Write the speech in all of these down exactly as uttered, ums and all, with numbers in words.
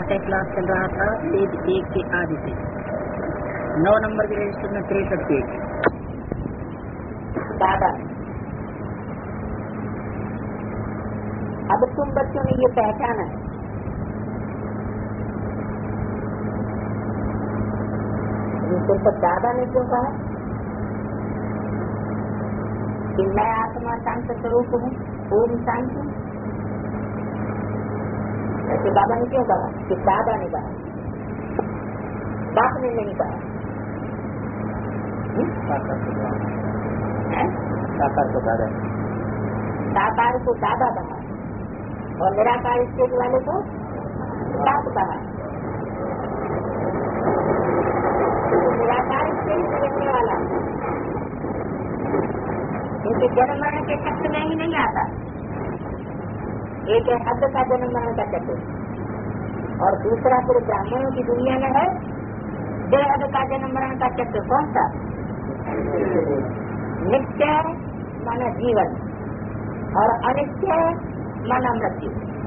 का क्लास चल रहा था पेज एक के आगे से नौ नंबर के रजिस्टर में तिरसठ पेज। दादा, अब तुम बच्चों ने ये पहचाना है सिर्फ दादा ने क्यों कहा कि मैं आत्मा शांत स्वरूप हूँ, ओम शांति? ऐसे बाबा ने क्यों कहा? कि दादा ने कहा, बाप ने नहीं कहा। साकार को दादा, साकार को दादा कहा और निराकार स्टेज वाले को बाप कहा। निराकार स्टेज में रहने वाला क्योंकि जन्म मरण के चक्र में ही नहीं आता। एक है हद का जन्म मरण का चक्र और दूसरा फिर ब्राह्मणों की दुनिया में है बेहद का जन्म मरण का चक्र। कौन सा? नित्य माना जीवन और अनित्य माना मृत्यु।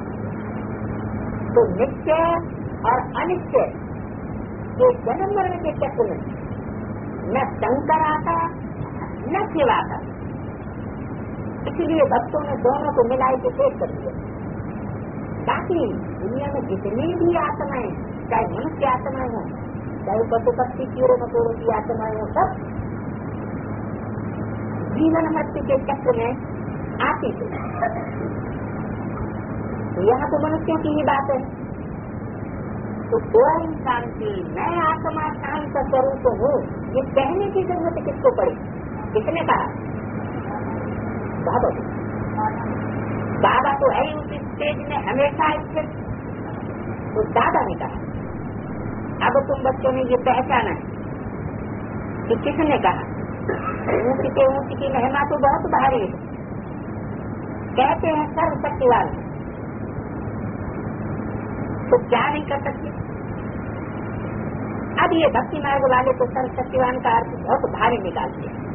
तो नित्य और अनित्य के जन्म मरण के चक्र में न शंकर आता न शिव आता। इसलिए भक्तों ने दोनों को मिलाई के पेश कर दिया। बाकी दुनिया में जितनी भी आत्माएं, चाहे मनुष्य आत्माएं हों, चाहे पशु पक्षी कीड़े मकोड़ों की आत्माएं हों, सब जीवन मृत्यु के चक्र में आती थी। तो यहाँ तो मनुष्यों की ही बात है। तो ओम शांति, मैं आत्मा शांत स्वरूप हूँ, ये कहने की जरूरत किसको पड़ी? किसने कहा? बाबा। बाबा तो है उस स्टेज में हमेशा स्थित। तो दादा ने कहा, अब तुम बच्चों ने ये पहचाना है कि किसने कहा? ऊँच के ऊँच की महिमा तो बहुत भारी है। कहते हैं सर्व शक्तिवान, तो क्या नहीं कर सकते? अब ये भक्ति मार्ग वाले तो सर्व शक्तिवान का अर्थ बहुत भारी निकालते हैं।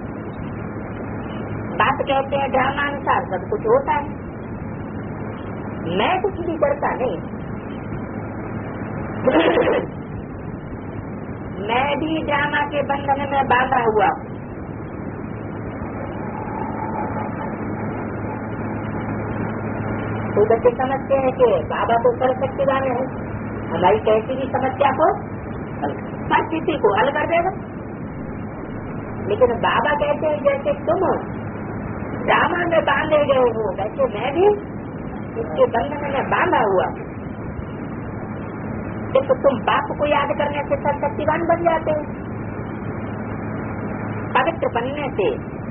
बात कहते हैं ड्रामानुसार सब कुछ होता है, मैं कुछ भी करता नहीं। मैं भी ड्रामा के बंधन में बांधा हुआ हूँ। तो बच्चे समझते हैं कि बाबा तो सर्वशक्तिवान है, हमारी कैसी भी समस्या को हर किसी को हल कर देगा। लेकिन बाबा कहते हैं जैसे तुम ड्रामा में बांधे गए हो, वैसे मैं भी इसके बंधन में बांधा हुआ। तो तुम बाप को याद करने से सर्वशक्तिवान बन जाते हो, पवित्र बनने से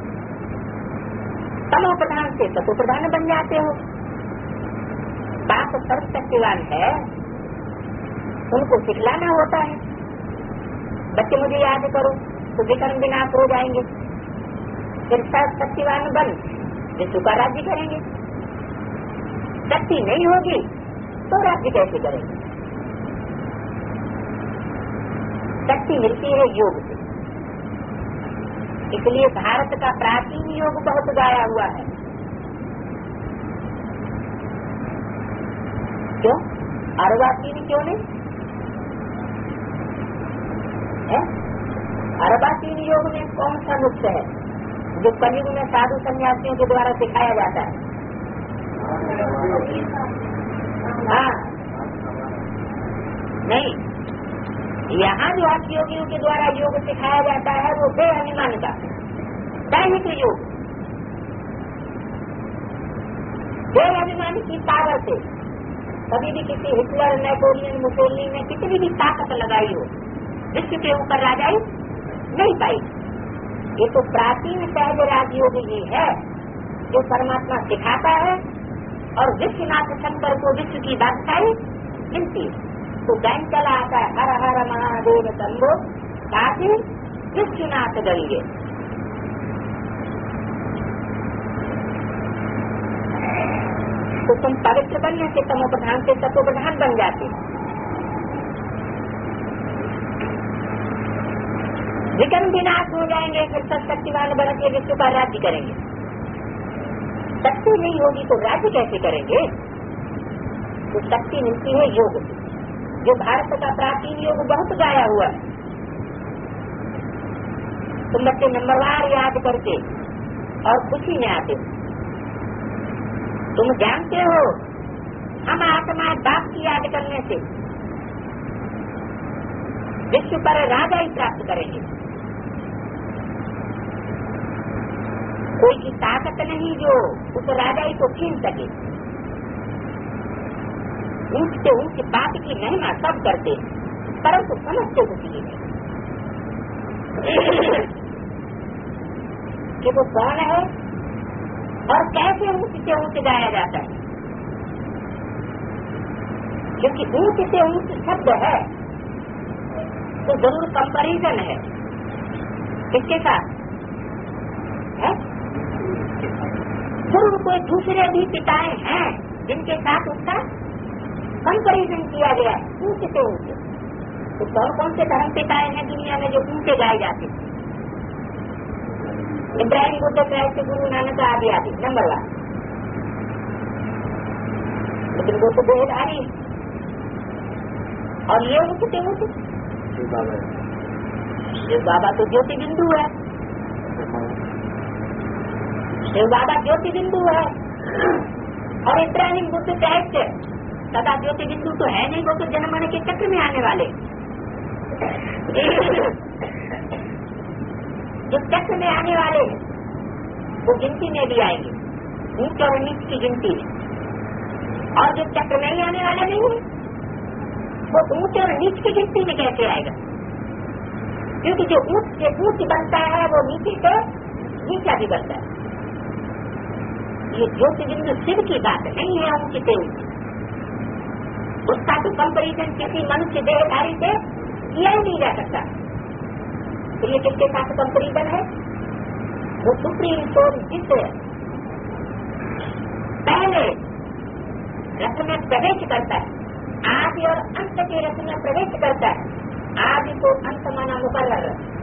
तमो प्रधान से तत्व प्रधान बन जाते हो। बाप सर्वशक्तिवान है, उनको सिखलाना होता है। बच्चे मुझे याद करो तो विकर्म विनाश हो जाएंगे, फिर सर्वशक्तिवान बन विश्व का राज्य करेंगे। शक्ति नहीं होगी तो राज्य कैसे करेंगे? शक्ति मिलती है योग से। इसलिए भारत का प्राचीन योग बहुत गाया हुआ है। क्यों? अर्वाचीन क्यों नहीं? अर्वाचीन योग में कौन सा नुस्खा है जो कलयुग में साधु सन्यासियों के द्वारा सिखाया जाता है? हाँ नहीं, यहाँ जो आज योगियों के द्वारा योग सिखाया जाता है वो बेअभिमान का दैहिक योग, बेअभिमान की पावर से कभी भी किसी हिटलर, नेपोलियन, मुसोलिनी ने कितनी भी ताकत लगाई हो, विश्व के ऊपर राजाई नहीं पाई। ये तो प्राचीन सहज राजयोग ही है जो परमात्मा सिखाता है और विश्वनाथ शंकर को विश्व की बादशाही मिलती है। तो गान चला आता है हर हर महादेव शंभो काशी विश्वनाथ गंगे। तो तुम पवित्र बनने से तमो प्रधान से सतो प्रधान बन जाते, विकर्म विनाश हो जाएंगे, फिर सब शक्तिवान बन के विश्व का राज्य करेंगे। शक्ति नहीं होगी तो राज्य कैसे करेंगे? तो शक्ति मिलती है योग से। जो भारत का प्राचीन योग बहुत गाया हुआ है, तुम बच्चे नंबरवार याद करके और खुशी में आते हो। तुम जानते हो हम आत्मा बाप की याद करने से विश्व पर राजा ही प्राप्त करेंगे। कोई की ताकत नहीं जो उस राजा ही को छीन सके। ऊंच से ऊंच बात की महिमा सब करते, परंतु समझते कुछ ही नहीं कि वो कौन है और कैसे ऊंच से ऊंच गाया जाता है। क्योंकि ऊंच से ऊंच शब्द है तो जरूर कंपैरिजन है। किसके साथ है? जरूर कोई दूसरे भी पिताएं हैं जिनके साथ उसका कंपैरिजन किया गया है ऊंच से ऊंचे। तो कौन कौन से धर्म पिताएं हैं दुनिया में जो ऊंचे गाए जाते? इब्राहिम, बुद्ध, क्राइस्ट, गुरु नानक आदि आदि नंबर वन। लेकिन वो तो देहधारी और ये ऊंचे ऊंचे शिव बाबा तो ज्योति बिंदु है। शिव बाबा ज्योति बिंदु है और इब्राहिम, बुद्ध, क्राइस्ट सदा ज्योति बिंदु तो है नहीं। वो तो जन्म मरण के चक्र में आने वाले जो चक्र में आने वाले वो गिनती में भी आएंगे, ऊंच और नीच की गिनती में। और जो चक्र में ही आने वाले नहीं है वो ऊंच और नीच की गिनती में कैसे आएगा? क्योंकि जो ऊंच से ऊंच बनता है वो नीचे से नीचा भी बनता है। ये ज्योति बिंदु शिव की बात नहीं है ऊंच से ऊंच। उसका तो कंपैरिजन किसी मनुष्य देहधारी से किया ही नहीं जा सकता। तो ये किसके साथ कंपैरिजन है? वो सुप्रीम सोल जिससे पहले रथ में प्रवेश करता है, आदि और अंत के रथ में प्रवेश करता है। आदि को अंत माना मुकर्रर,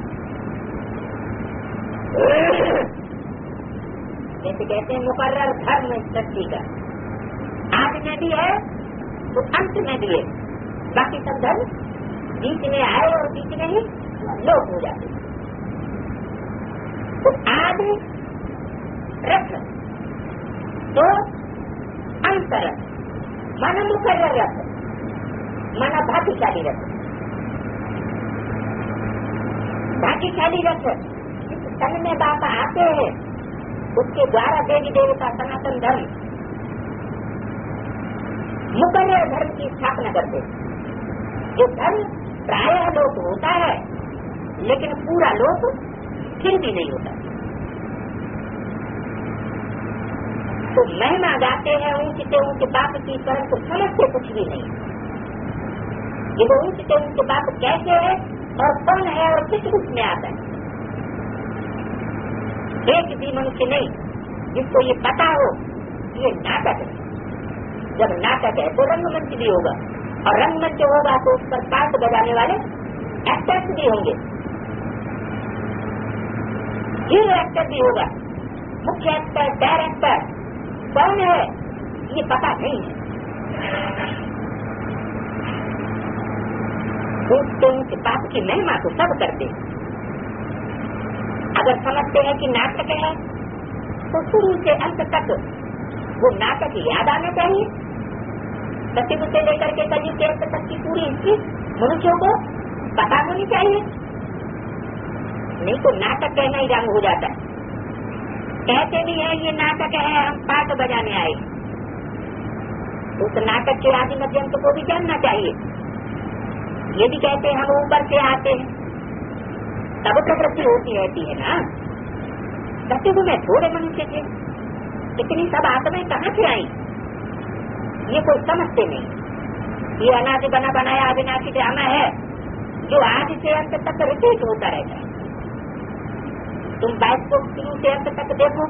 जैसे कहते हैं मुकर्रर धर्म सृष्टि का आदि में भी है तो अंत में भी है। बाकी सब धर्म बीच में आए और बीच में ही लोप हो जाते। तो आदि रथ तो अंत रथ माना मुकर्रर रथ माना भाग्यशाली रथ। भाग्यशाली रथ जिस तन में बाबा आते हैं उसके द्वारा देवी देवता सनातन धर्म मुकर्रर धर्म की स्थापना करते। जो धर्म प्रायः लोप होता है लेकिन पूरा लोप फिर भी नहीं होता। तो महिमा गाते हैं ऊंच से ऊंच बाप की, परंतु समझते कुछ भी नहीं। ये वो ऊंच से ऊंच बाप कैसे है और कौन है और किस रूप में आता है? एक भी मनुष्य नहीं जिसको ये पता हो ये नाटक है। जब नाटक है तो रंगमंच भी होगा और रंगमंच होगा तो उस पर पार्ट बजाने वाले एक्टर्स भी होंगे, हीरो एक्टर भी होगा, मुख्य एक्टर, डायरेक्टर कौन है ये पता नहीं है। तो उनके बाप की महिमा तो सब करते। अगर समझते हैं कि नाटक है तो शुरू से अंत तक वो नाटक याद आना चाहिए। सचिव से लेकर के कलयुग के अंत तक की पूरी हिस्ट्री मनुष्यों को पता होनी चाहिए। नहीं तो नाटक कहना ही रंग हो जाता है। कहते भी है ये नाटक है, हम पाठ बजाने आए। तो उस नाटक के आदि मध्यम को भी जानना चाहिए। ये भी कहते हैं हम ऊपर से आते हैं, तब प्रवृत्ति होती रहती है ना। सत्युग में थोड़े मनुष्य थे, इतनी सब आत्माएं कहाँ से आई ये कोई समझते नहीं। ये अनादि बना बनाया अविनाशी ड्रामा है जो आज से अंत तक रिपीट होता रहता है। तुम बाइक को शुरू से अंत तक देखो,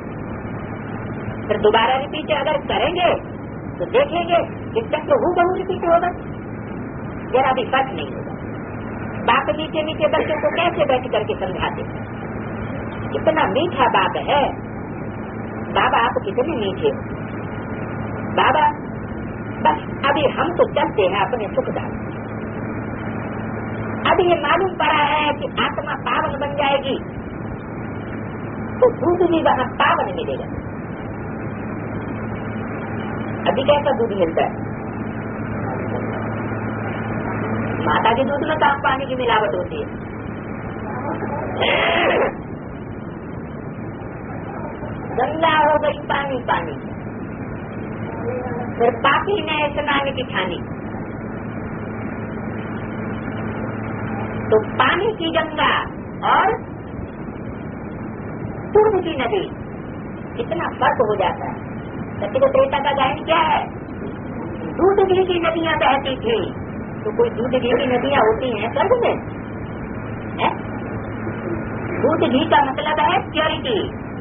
फिर दोबारा रिपीट अगर करेंगे तो देखेंगे कि चक्र हूँ बहु रिपीट होगा, जरा भी फर्क नहीं होगा। बाप नीचे नीचे बच्चों को कैसे बैठ करके समझाते, कितना मीठा बाप है। बाबा आप कितने मीठे हो। बाबा बस अभी हम तो चलते हैं अपने सुखदायक। अभी ये मालूम पड़ा है कि आत्मा पावन बन जाएगी तो दूध भी वहाँ पावन मिलेगा। अभी कैसा दूध मिलता है? माता के दूध में कहाँ पानी की मिलावट होती है? गंगा हो गई पानी पानी, फिर पापी न स्नान की ठानी। तो पानी की गंगा और दूध की नदी कितना फर्क हो जाता है। सत्य को त्रेता का गायन क्या है? दूध घी की नदियां बहती थी। तो कोई दूध घी की नदियां होती हैं स्वर्ग में? है? दूध घी का मतलब है प्योरिटी,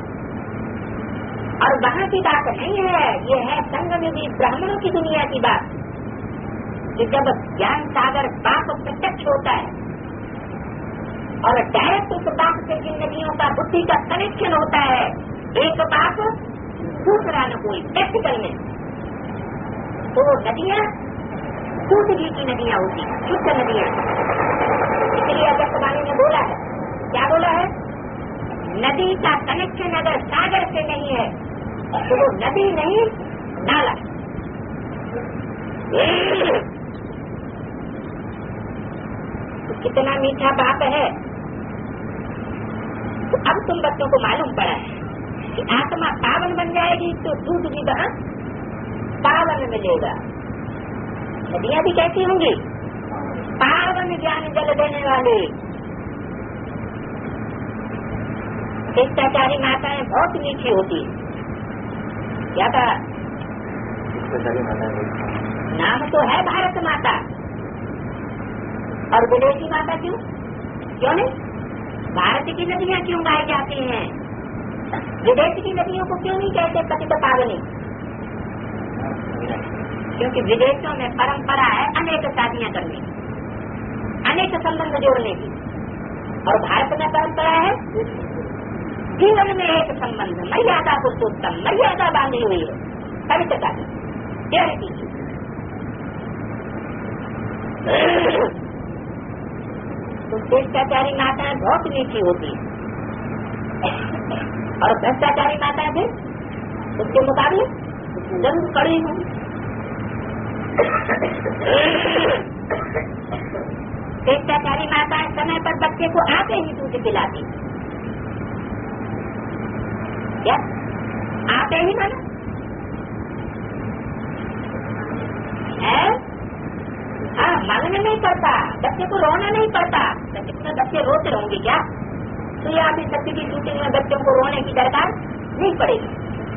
और वहाँ की बात नहीं है, ये है संगमयुगी ब्राह्मणों की दुनिया की बात। कि जब ज्ञान सागर बाप प्रत्यक्ष होता है और डायरेक्ट उस बाप से जिन नदियों का बुद्धि का कनेक्शन होता है, एक बाप दूसरा न कोई प्रैक्टिकल में, तो नदियाँ दूध घी की नदियाँ होती, शुद्ध नदियाँ। इसलिए अगस्त्यवाणी ने बोला है, क्या बोला है? नदी का कनेक्शन अगर सागर से नहीं है तो वो नदी नहीं, नाला। तो कितना मीठा बाप है। तो अब तुम बच्चों को मालूम पड़ा है कि आत्मा पावन बन जाएगी तो दूध भी वहाँ पावन मिलेगा। नदियाँ भी कैसी होंगी? पावन ज्ञान जल देने वाले। शिष्टाचारी माताएं बहुत मीठी होती है। क्या कहा? नाम तो है भारत माता, और विदेशी माता क्यों? क्यों नहीं? भारत की नदियाँ क्यों गाई जाती हैं? विदेश की नदियों को क्यों नहीं कहते पतित पावनी? क्योंकि विदेशों में परंपरा है अनेक शादियां करने की, अनेक संबंध जोड़ने की, और भारत में परंपरा है जीवन में एक संबंध, मर्यादा पुरुषोत्तम, मर्यादा बांधी हुई है पवित्रता की, प्योरिटी की। तो शिष्टाचारी माताएं बहुत मीठी होती है, और भ्रष्टाचारी माताएं भी उसके मुकाबले जरूर कड़ी हूँ। शिष्टाचारी माताएं समय पर बच्चे को आते ही दूध पिलाती, क्या आते ही माना है? हाँ, मांगना नहीं पड़ता, बच्चे को रोना नहीं पड़ता। तो कितने बच्चे रोते होंगे क्या? तो ये अभी सत्य की शूटिंग में बच्चों को रोने की दरकार नहीं पड़ेगी।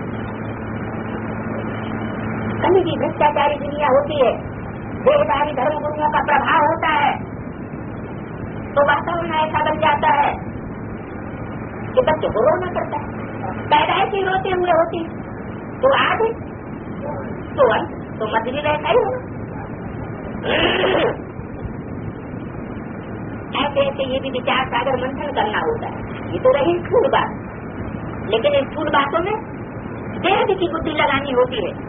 कभी भी भ्रष्टाचारी दुनिया होती है, देहदारी धर्म गुरुओं का प्रभाव होता है, तो वास्तव में ऐसा बन जाता है कि बच्चों को रोना पड़ता है। पैदाइशी रोते हुए होती तो आज तो तो मजबूरी रहता ही होगा। ऐसे ऐसे ये भी विचार सागर मंथन करना होता है। ये तो रही स्थूल बात, लेकिन इन स्थूल बातों में देह की बुद्धि लगानी होती है।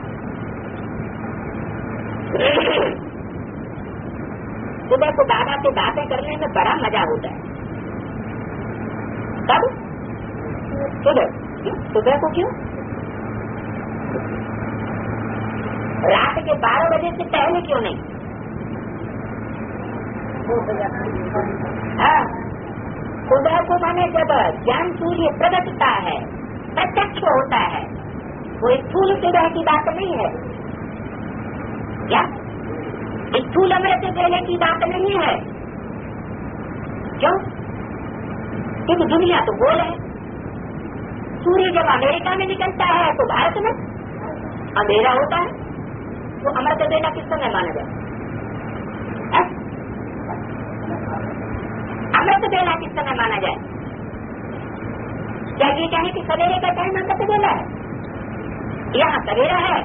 सुबह को दादा से बातें करने में बड़ा मजा होता है। कब? सुबह। सुबह को क्यों? रात के बारह बजे से पहले क्यों नहीं? हाँ, सुबह को माने जब ज्ञान सूर्य प्रगटता है, प्रत्यक्ष होता है, वो स्थूल सुबह की बात नहीं है। क्या स्थूल अमृत देने की बात नहीं है? क्यों? क्योंकि दुनिया तो गोल है। सूर्य जब अमेरिका में निकलता है तो भारत में अंधेरा होता है, तो अमृत देना किस समय माना जाए? अमृत देना किस समय माना जाए? क्या ये कहें कि सवेरे का टाइम अमृत देना है? यहाँ सवेरा है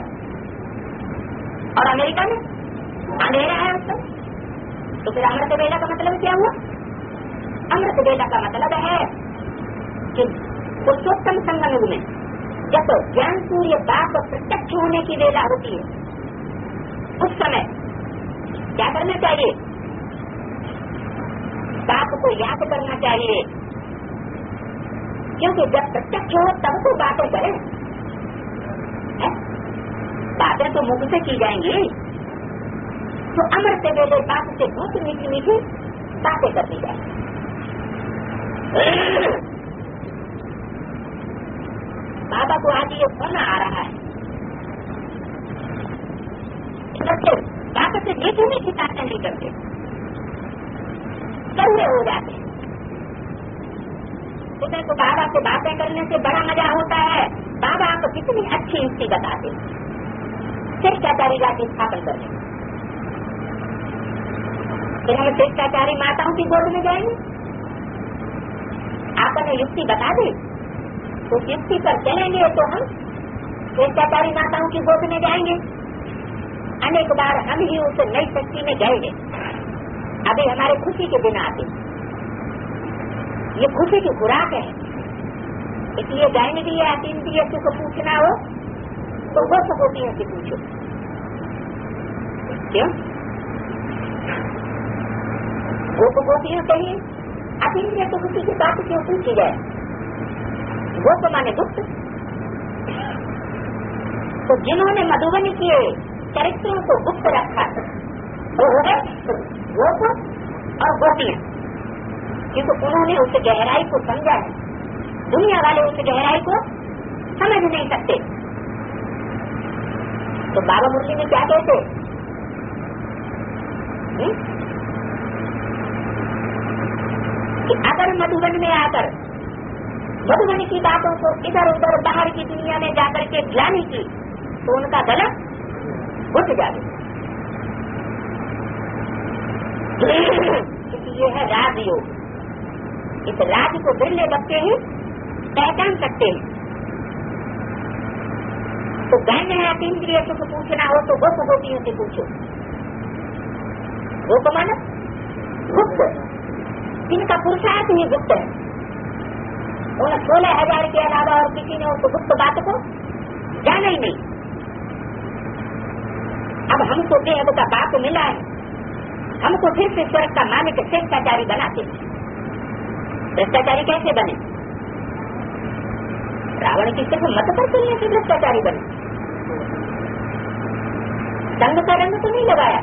और अमेरिका में अंधेरा है उस समय, तो फिर अमृत बेला का मतलब क्या हुआ? अमृत बेला का मतलब है कि पुरुषोत्तम संगम में जब ज्ञान सूर्य बाप प्रत्यक्ष होने की वेला होती है, उस समय क्या करना चाहिए? बाप को याद करना चाहिए, क्योंकि जब प्रत्यक्ष हो तब तो बातें करें। बातें तो मुख से की जाएंगी, तो अमर से वेले बाप से बहुत मीठी मीठी बातें करनी चाहिए। बाबा को आज ये फोन आ रहा है, बच्चे बाबा से मीठी मीठी बातें नहीं करते, कड़वे हो जाते। तुम्हें तो बाबा से बातें करने से बड़ा मजा होता है। बाबा आपको कितनी अच्छी युक्ति बताते, शिष्टाचारी जाति स्थापन करने। फिर हम शिष्टाचारी माताओं की गोद में जाएंगे, आपने युक्ति बता दी, तो युक्ति पर चलेंगे तो हम शिष्टाचारी माताओं की गोद में जाएंगे। अनेक बार हम ही उस नई शक्ति में जाएंगे। अभी हमारे खुशी के दिन आते, ये खुशी की खुराक है, इसलिए गायन भी या तीन भी को पूछना हो तो वो गोपियों से पूछो। क्यों? गोप गोपियों से ही अतीन्द्रिय तो खुशी की बात क्यों पूछी जाए? गोप माने गुप्त। तो जिन्होंने मधुबनी के चरित्रों को गुप्त रखा वो हो गए गोप और गोपियां, क्योंकि उन्होंने उस गहराई को समझा है। दुनिया वाले उस गहराई को समझ नहीं सकते। तो बाबा मुरली में क्या कहते? हुँ? कि अगर मधुबन में आकर मधुबन की बातों को इधर उधर बाहर की दुनिया में जाकर के गिलानी की तो उनका गला घुट जाए। ये है राजयोग। इस राज को बिरले बच्चे ही पहचान सकते हैं। तो गहन है इंद्रिय सुख पूछना हो तो गोप गोपियों से पूछो। गोप माना गुप्त, जिनका पुरुषार्थ ही गुप्त है। उन सोलह हजार के अलावा और किसी ने उस गुप्त बात को जाना ही नहीं। अब हमको देह का बाप मिला है, हमको फिर से स्वर्ग का मालिक शिष्टाचारी बनाते। भ्रष्टाचारी कैसे बने? रावण की सिर्फ मत पर चलने से भ्रष्टाचारी बने। संग का रंग तो नहीं लगाया।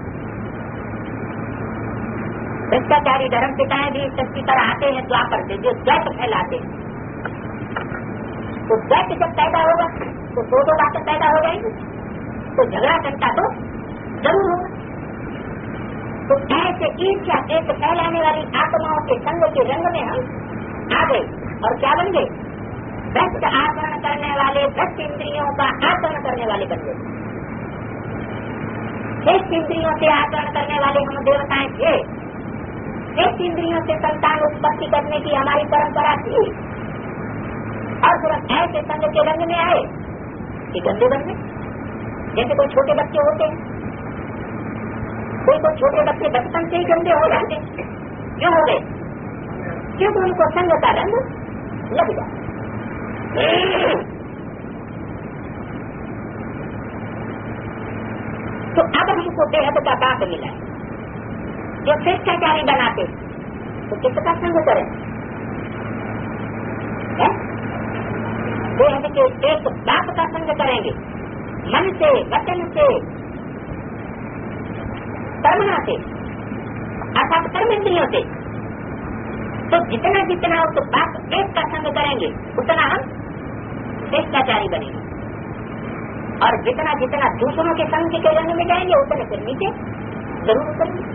भ्रष्टाचारी धर्म पिताएं भी शक्ति पर आते हैं द्वापर से, जो द्वैत फैलाते हैं। तो द्वैत जब पैदा होगा तो दो दो बातें पैदा हो जाएंगी, तो झगड़ा करता तो जरूर होगा। तो ऐसे ईर्ष्या देश फैलाने वाली आत्माओं के संग के रंग में हम आ गए और क्या बन गए? भ्रष्ट आचरण करने वाले, भ्रष्ट इंद्रियों का आचरण करने वाले बन गए। श्रेष्ठ इंद्रियों से आचरण करने वाले हम देवताएं थे। श्रेष्ठ इंद्रियों से संतान उत्पत्ति करने की हमारी परंपरा थी। और सिर्फ ऐसे संग के रंग में आए कि गंदे बन गए। जैसे कोई छोटे बच्चे होते हैं, कोई कोई छोटे बच्चे बचपन से ही गंदे हो जाते। क्यों हो गए? क्योंकि उनको संग का रंग लग जाता। तो अब हमको बेहद का बाप मिला है, जो शिष्टाचारी बनाते, तो किसका संग करें? बेहद के एक बाप का संग करेंगे, मन से, वचन से, कर्मणा से, अर्थात कर्म इंद्रियों से। तो जितना जितना उस बाप एक का संग करेंगे उतना हम शिष्टाचारी बनेंगे, और जितना जितना दूसरों के संग के रंग में जाएंगे उतने फिर नीचे जरूर उतरेंगे।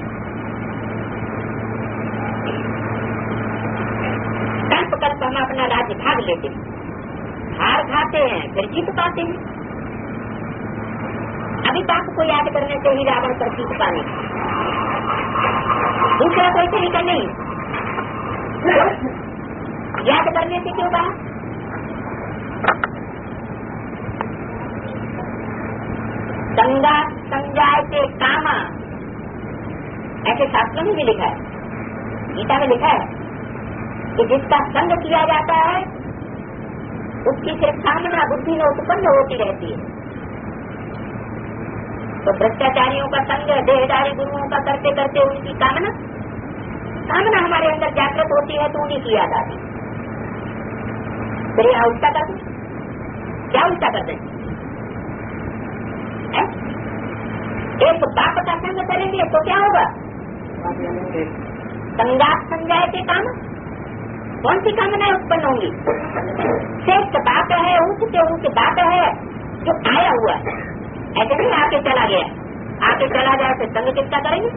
कल्प कल्प हम अपना राज्य भाग लेते हैं, हार खाते हैं, फिर जीत पाते हैं। अभी बाप को याद करने से ही रावण पर जीत पाने, दूसरा कोई तरीका नहीं। याद करने से क्यों कहा? संगा संजाय के कामा, ऐसे शास्त्रों में भी लिखा है, गीता में लिखा है कि जिसका संग किया जाता है उसकी सिर्फ कामना बुद्धि में उत्पन्न होती रहती है। तो भ्रष्टाचारियों का संग, देहदारी गुरुओं का करते करते उनकी कामना कामना हमारे अंदर जागृत होती है तो उन्हीं की याद आती। फिर यहाँ उल्टा कर दें, क्या उल्टा कर दें? एक बाप का संग करेंगे तो क्या होगा? संगात संजाए के काम, कौन सी कामनाएं उत्पन्न होंगी? श्रेष्ठ बात है, ऊंच से ऊंच बात है जो आया हुआ है, ऐसे नहीं आके चला गया। आके चला जाए तो संग कितना करेंगे?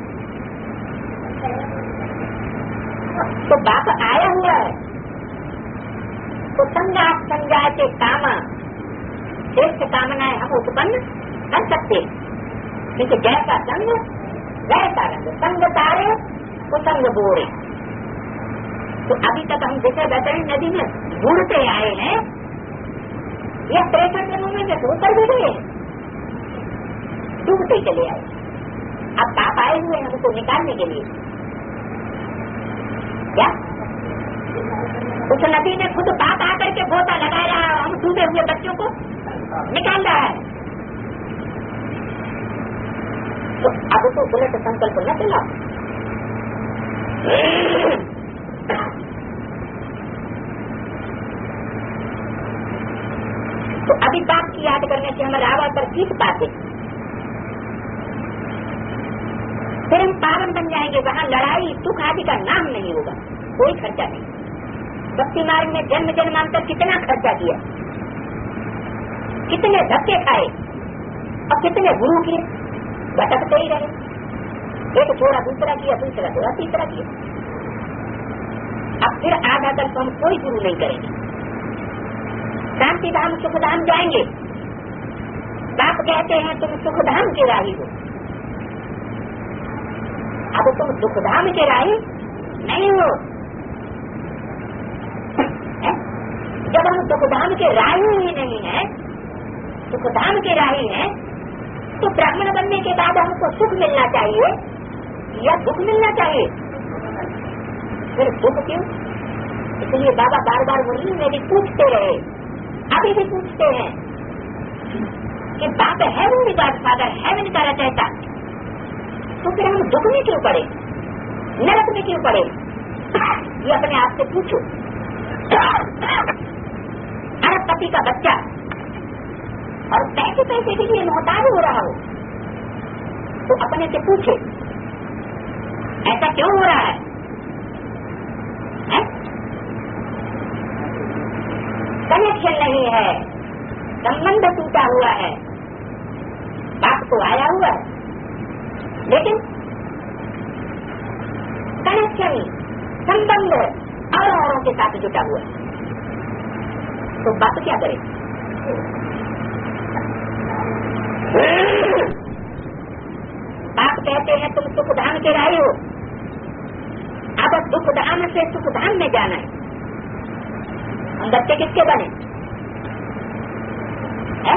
तो बाप आया हुआ है तो संगात संजाए के काम, श्रेष्ठ कामनाएं हम उत्पन्न कर सकते हैं, क्योंकि जैसा संग वैसा रंग, संग तारे तो संग बोरे। तो अभी तक हम जैसे बैतरणी नदी में बूढ़ते आए हैं, यह त्रेसठ जन्मों में होकर भी गए, डूबते चले आए। अब पाप आए हुए हैं उसको निकालने के लिए क्या उस नदी ने खुद पाप आकर के गोता लगाया, हम डूबे हुए बच्चों को निकाल रहा है। तो अब तो बुलेट संकल्प न चला। तो अभी बाप की याद करने से हम रावा पर जीत पाते, फिर हम पावन बन जाएंगे। वहाँ लड़ाई सुख आदि का नाम नहीं होगा, कोई खर्चा नहीं। भक्ति मार्ग में जन्म जन्मांतर कितना खर्चा किया, कितने धक्के खाए और कितने गुरु किए, भटकते ही रहे। एक छोड़ा दूसरा किया, दूसरा छोड़ा तीसरा किया। अब फिर आधा कल हम कोई गुरु नहीं करेंगे, शांति धाम सुखधाम जाएंगे। बाप कहते हैं तुम सुखधाम के राही हो। अब तुम सुखधाम के राही नहीं हो। जब हम सुखधाम के राही ही नहीं है, सुखधाम के राही हैं, तो ब्राह्मण बनने के बाद हमको सुख मिलना चाहिए या दुख मिलना चाहिए? फिर दुख क्यों? इसलिए बाबा बार बार वही में भी पूछते रहे, अभी भी पूछते हैं कि बाप है वो गॉड फादर है इनका रचयिता, तो फिर हम दुख में क्यों पड़े, नरक में क्यों पड़े? ये अपने आप से पूछो। अरबपति का बच्चा और पैसे पैसे के लिए मोहताज हो रहा हो तो अपने से पूछे ऐसा क्यों हो रहा है, है? कनेक्शन नहीं है, संबंध टूटा हुआ है। बाप तो आया हुआ है लेकिन कनेक्शन संबंध और औरों के साथ जुटा हुआ है, तो बाप क्या करे? बाप कहते हैं तुम सुखधाम के राही हो, अब दुखधाम से सुखधाम में जाना है। हम बच्चे किसके बने हैं?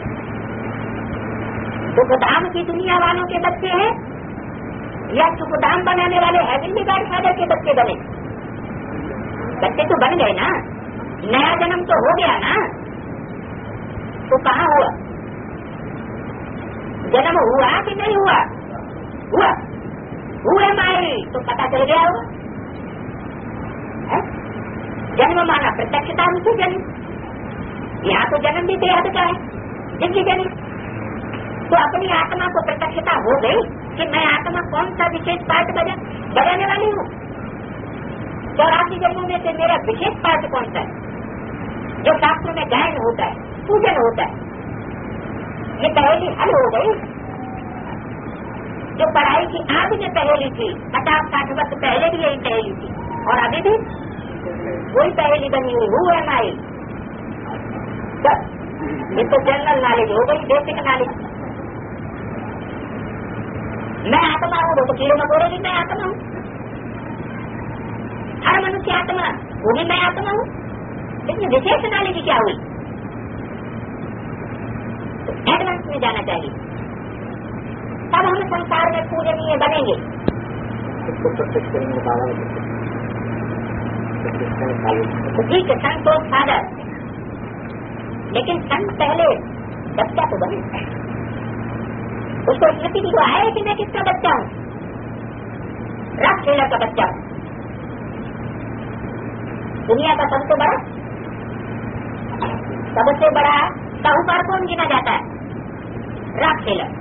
सुखधाम की दुनिया वालों के बच्चे हैं या सुखधाम बनाने वाले हेवनली गॉड फादर के बच्चे बने? बच्चे तो बन गए ना, नया जन्म तो हो गया ना। तो कहाँ हुआ जन्म, हुआ कि नहीं हुआ? हुआ हुए माई तो पता चल गया होगा। जन्म माना प्रत्यक्षता रूपी जन्म, यहाँ तो जन्म भी बेहद का है, जिनकी जन्म तो अपनी आत्मा को प्रत्यक्षता हो गई कि मैं आत्मा कौन सा विशेष पार्ट बजा बजाने वाली हूँ। चौरासी जन्मों में से मेरा विशेष पार्ट कौन सा है जो शास्त्र में गायन होता है, पूजन होता है? ये पहेली हल हो गई। जो पढ़ाई की आज में पहेली थी, पचास साठ वर्ष पहले भी यही पहेली थी और अभी भी वही पहेली बनी हुई। हु एम आई, ये तो जनरल नॉलेज हो गई, बेसिक नॉलेज। मैं आत्मा हूँ तो कीड़े मकोड़े भी मैं आत्मा हूँ, हर मनुष्य आत्मा वो भी मैं आत्मा हूँ। इसमें विशेष नॉलेज क्या हुई? तो एडवांस में जाना चाहिए, तब हम संसार में पूजनीय बनेंगे। ठीक है, संत तो फादर, लेकिन संत पहले बच्चा तो बने। उसको स्मृति तो आए कि मैं किसका बच्चा हूँ, राक्षेलर का बच्चा हूँ। दुनिया का सबसे बड़ा सबसे बड़ा साहूकार कौन गिना जाता है? राक्षेलर,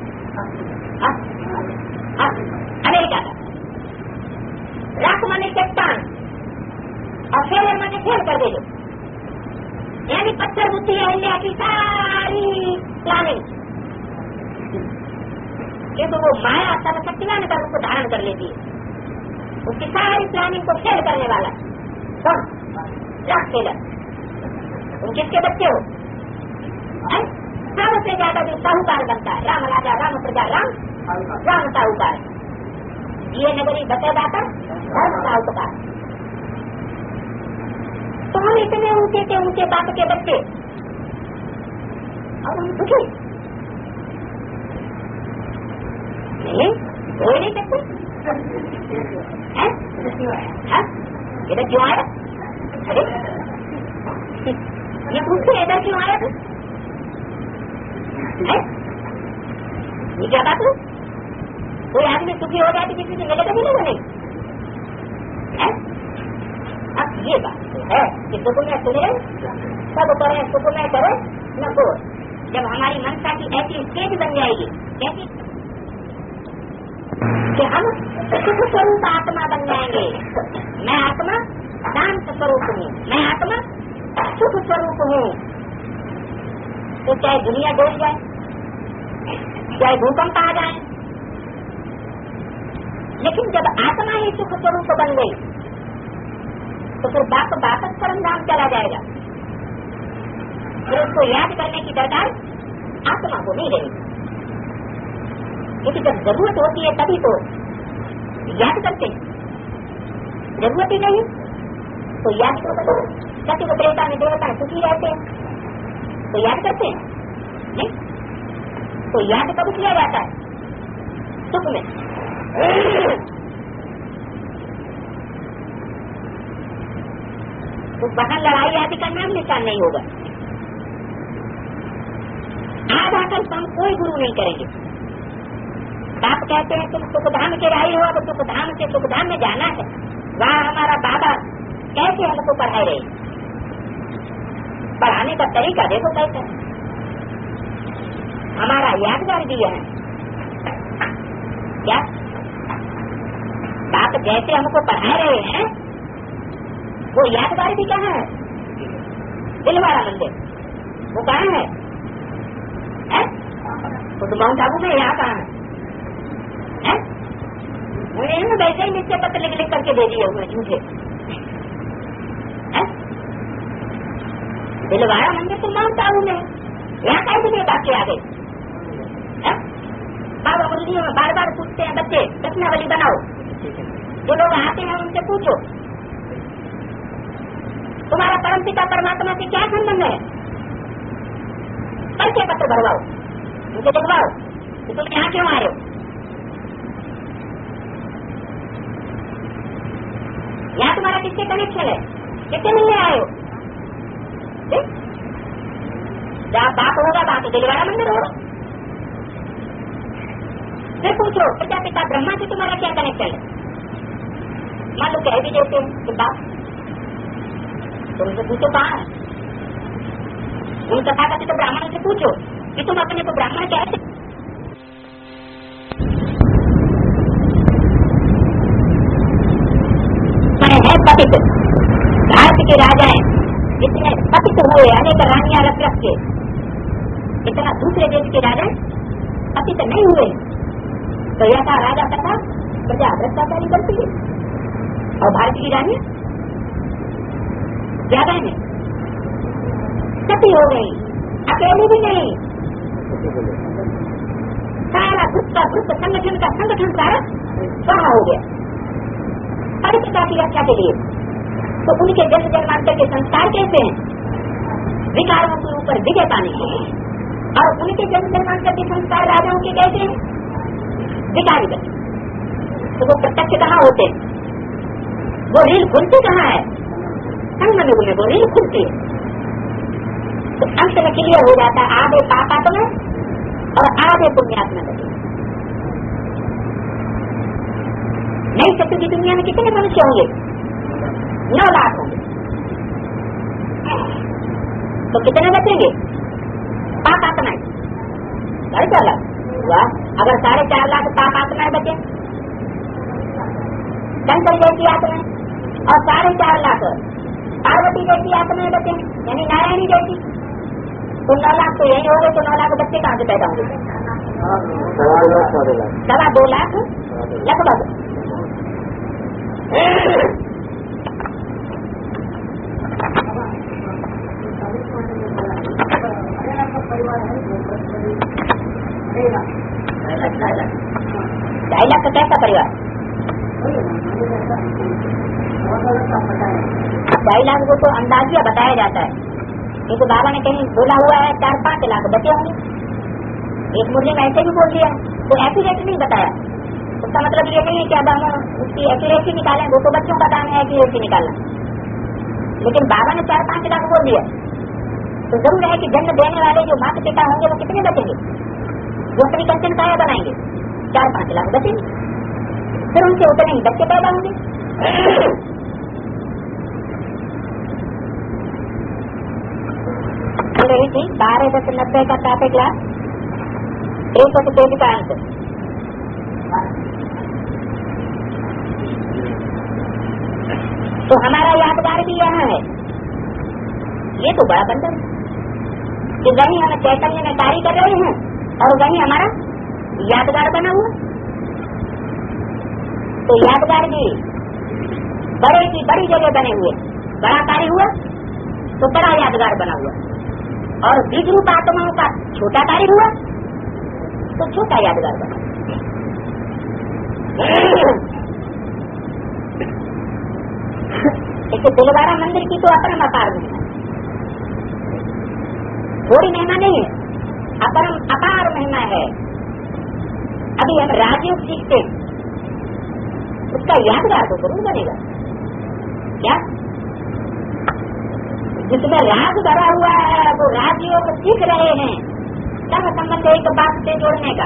अमेरिका का। राख माने चट्टान और फेलर माने फेल कर दे दो, यानी पत्थर बुद्धि है इंडिया की सारी प्लानिंग, क्योंकि वो माया सर्वशक्तिमान का रूप धारण कर लेती है। उसकी सारी प्लानिंग को फेल करने वाला कौन? राक्षेलर। तुम किसके बच्चे हो? सबसे ज्यादा जो साहूकार बनता है, राम राजा राम प्रजा राम राम साहूकार, ये नगरी बसेदाता धर्म साहूकार। तो हम इतने ऊंचे के ऊंचे बाप के बच्चे और हम दुखी नहीं, कोई नहीं सकते। इधर क्यों आया? अरे ये पूछते इधर क्यों आया था? ये क्या बात है? कोई आदमी सुखी हो जाए तो किसी से मिलेगा नहीं नहीं? अब ये बात है कि सुख में सुने सब करें, सुख में करें न को। जब हमारी मनसा की ऐसी स्टेज बन जाएगी ऐसी कि हम सुख स्वरूप आत्मा बन जाएंगे। मैं आत्मा शांत स्वरूप हूँ, मैं आत्मा सुख स्वरूप हूँ। तो चाहे दुनिया डोल जाए, चाहे भूकंप आ जाए, लेकिन जब आत्मा ही सुख स्वरूप बन गई तो फिर बाप वापस परमधाम चला जाएगा। फिर उसको याद करने की दरकार आत्मा को नहीं रहेगी, क्योंकि जब जरूरत होती है तभी तो याद करते हैं, जरूरत ही नहीं तो याद क्यों करते? सत्य को त्रेता में देवता सुखी रहते हैं तो याद करते हैं नहीं? तो याद कब किया जाता है? सुख में। तो वहां लड़ाई आदि का नाम निशान नहीं होगा। आज आकर हम कोई गुरु नहीं करेंगे। बाप कहते हैं तुम सुखधाम के राही हो, अब सुखधाम से सुखधाम में जाना है। वहाँ हमारा बाबा कैसे हमको पढ़ाए रहे, पढ़ाने का तरीका देखो कैसे। हमारा यादगार दिया है क्या? बाप जैसे हमको पढ़ा रहे हैं वो यादगार भी कहाँ है? दिलवाड़ा मंदिर वो कहाँ है? वो तो माउंट आबू में, यहाँ कहाँ है? उन्हें वैसे ही निश्चय पत्र लिख लिख करके दे दिए हुए झूठे। दिलवाड़ा मंदिर तो माउंट आबू में, यहाँ कैसे भी बात आ गई? बाबा मुरलियों में बार बार पूछते हैं बच्चे रत्नावली बनाओ, जो लोग आते हैं उनसे पूछो तुम्हारा परमपिता परमात्मा से क्या संबंध है? परिचय पत्र भरवाओ, उनको दिखवाओ कि तुम यहाँ क्यों आ रहे हो, यहाँ तुम्हारा किससे कनेक्शन है, किससे मिलने आए हो? जहाँ बाप होगा वहाँ तो दिलवाड़ा मंदिर होगा। फिर पूछो प्रजापिता ब्रह्मा से तुम्हारा क्या कनेक्शन है? मान लो कह भी देते हैं कि बाप, तो उनसे पूछो कहाँ है? उन कथा करते तो ब्राह्मण से पूछो कि तुम अपने को ब्राह्मण कहते है। पतित भारत के राजा है, जितने पतित हुए अनेक रानियां रख रख के, इतना दूसरे देश के राजा पतित नहीं हुए। तो ऐसा राजा तथा प्रजा भ्रष्टाचारी करती है और भारत की रानी ज्यादा में सती हो गई, अकेली भी नहीं, सारा ग्रुप का ग्रुप संगठन का संगठन सारा कहाँ हो गया पवित्रता की रक्षा के लिए। तो उनके जन्म जन्मांतर के संस्कार कैसे हैं? विकारों के ऊपर विजय पाने के लिए। और उनके जन्म जन्मांतर के संस्कार राजाओं के कैसे हैं? विकार विगत। तो वो प्रत्यक्ष कहाँ होते हैं? वो रील खुलती कहाँ है? संगम में वो रील खुलती है। तो अंत में क्लियर हो जाता है आधे पाप आत्मा और आधे सारे पुण्यात्मा बचे। नई सत्य की दुनिया में कितने मनुष्य होंगे? नौ लाख होंगे। तो कितने बचेंगे? पाप आत्माएं। साढ़े चार लाख हुआ। अगर साढ़े चार लाख पाप आत्माएं बचे, शंकर जैसी आत्माएं, और साढ़े चार लाख पार्वती जैसी आत्माएं बचे, यानी नारायणी जैसी, तो नौ लाख तो यही हो गए। तो नौ लाख बच्चे कहाँ से पैदा होंगे? सवा दो लाख लगभग। ढाई लाख का कैसा परिवार? ढाई लाख को तो अंदाजिया बताया जाता है, क्योंकि बाबा ने कहीं बोला हुआ है चार पाँच लाख बचे होंगे। एक मुरली में ऐसे भी बोल दिया, तो एक्यूरेट नहीं बताया। उसका मतलब ये नहीं है कि अब हम उसकी एक्यूरेसी निकालें, वो तो बच्चों का काम है एक्यूरेसी निकालना, लेकिन बाबा ने चार पाँच लाख बोल दिया, तो जरूर है कि जन्म देने वाले जो माता पिता होंगे वो कितने बचेंगे? वो अपनी कंचन काया बनाएंगे, चार पाँच लाख बचेंगे, फिर उनके उतने ही बच्चे पैदा होंगे। रही थी बारह दस नब्बे का सात क्लास एक सौ पेज का अंक। तो हमारा यादगार भी यहाँ है। ये तो बड़ा बंधन कि वही हम चैतन्य में कार्य कर रहे हैं और वही हमारा यादगार बना हुआ। तो यादगार भी बड़े की बड़ी जगह बने हुए, बड़ा कार्य हुआ तो बड़ा यादगार बना हुआ, और बीज रूप आत्माओं का छोटा कार्य हुआ तो छोटा यादगार बना। इसे दिलवारा मंदिर की तो अपरम अपार महिमा, थोड़ी महिमा नहीं है, अपरम अपार महिमा है। अभी हम राजयोग सीखते हैं, उसका यादगार तो जरूर बनेगा। क्या जिसमें राग भरा हुआ है वो राजयोग सीख रहे हैं, सब संबंध एक बात से जोड़ने का,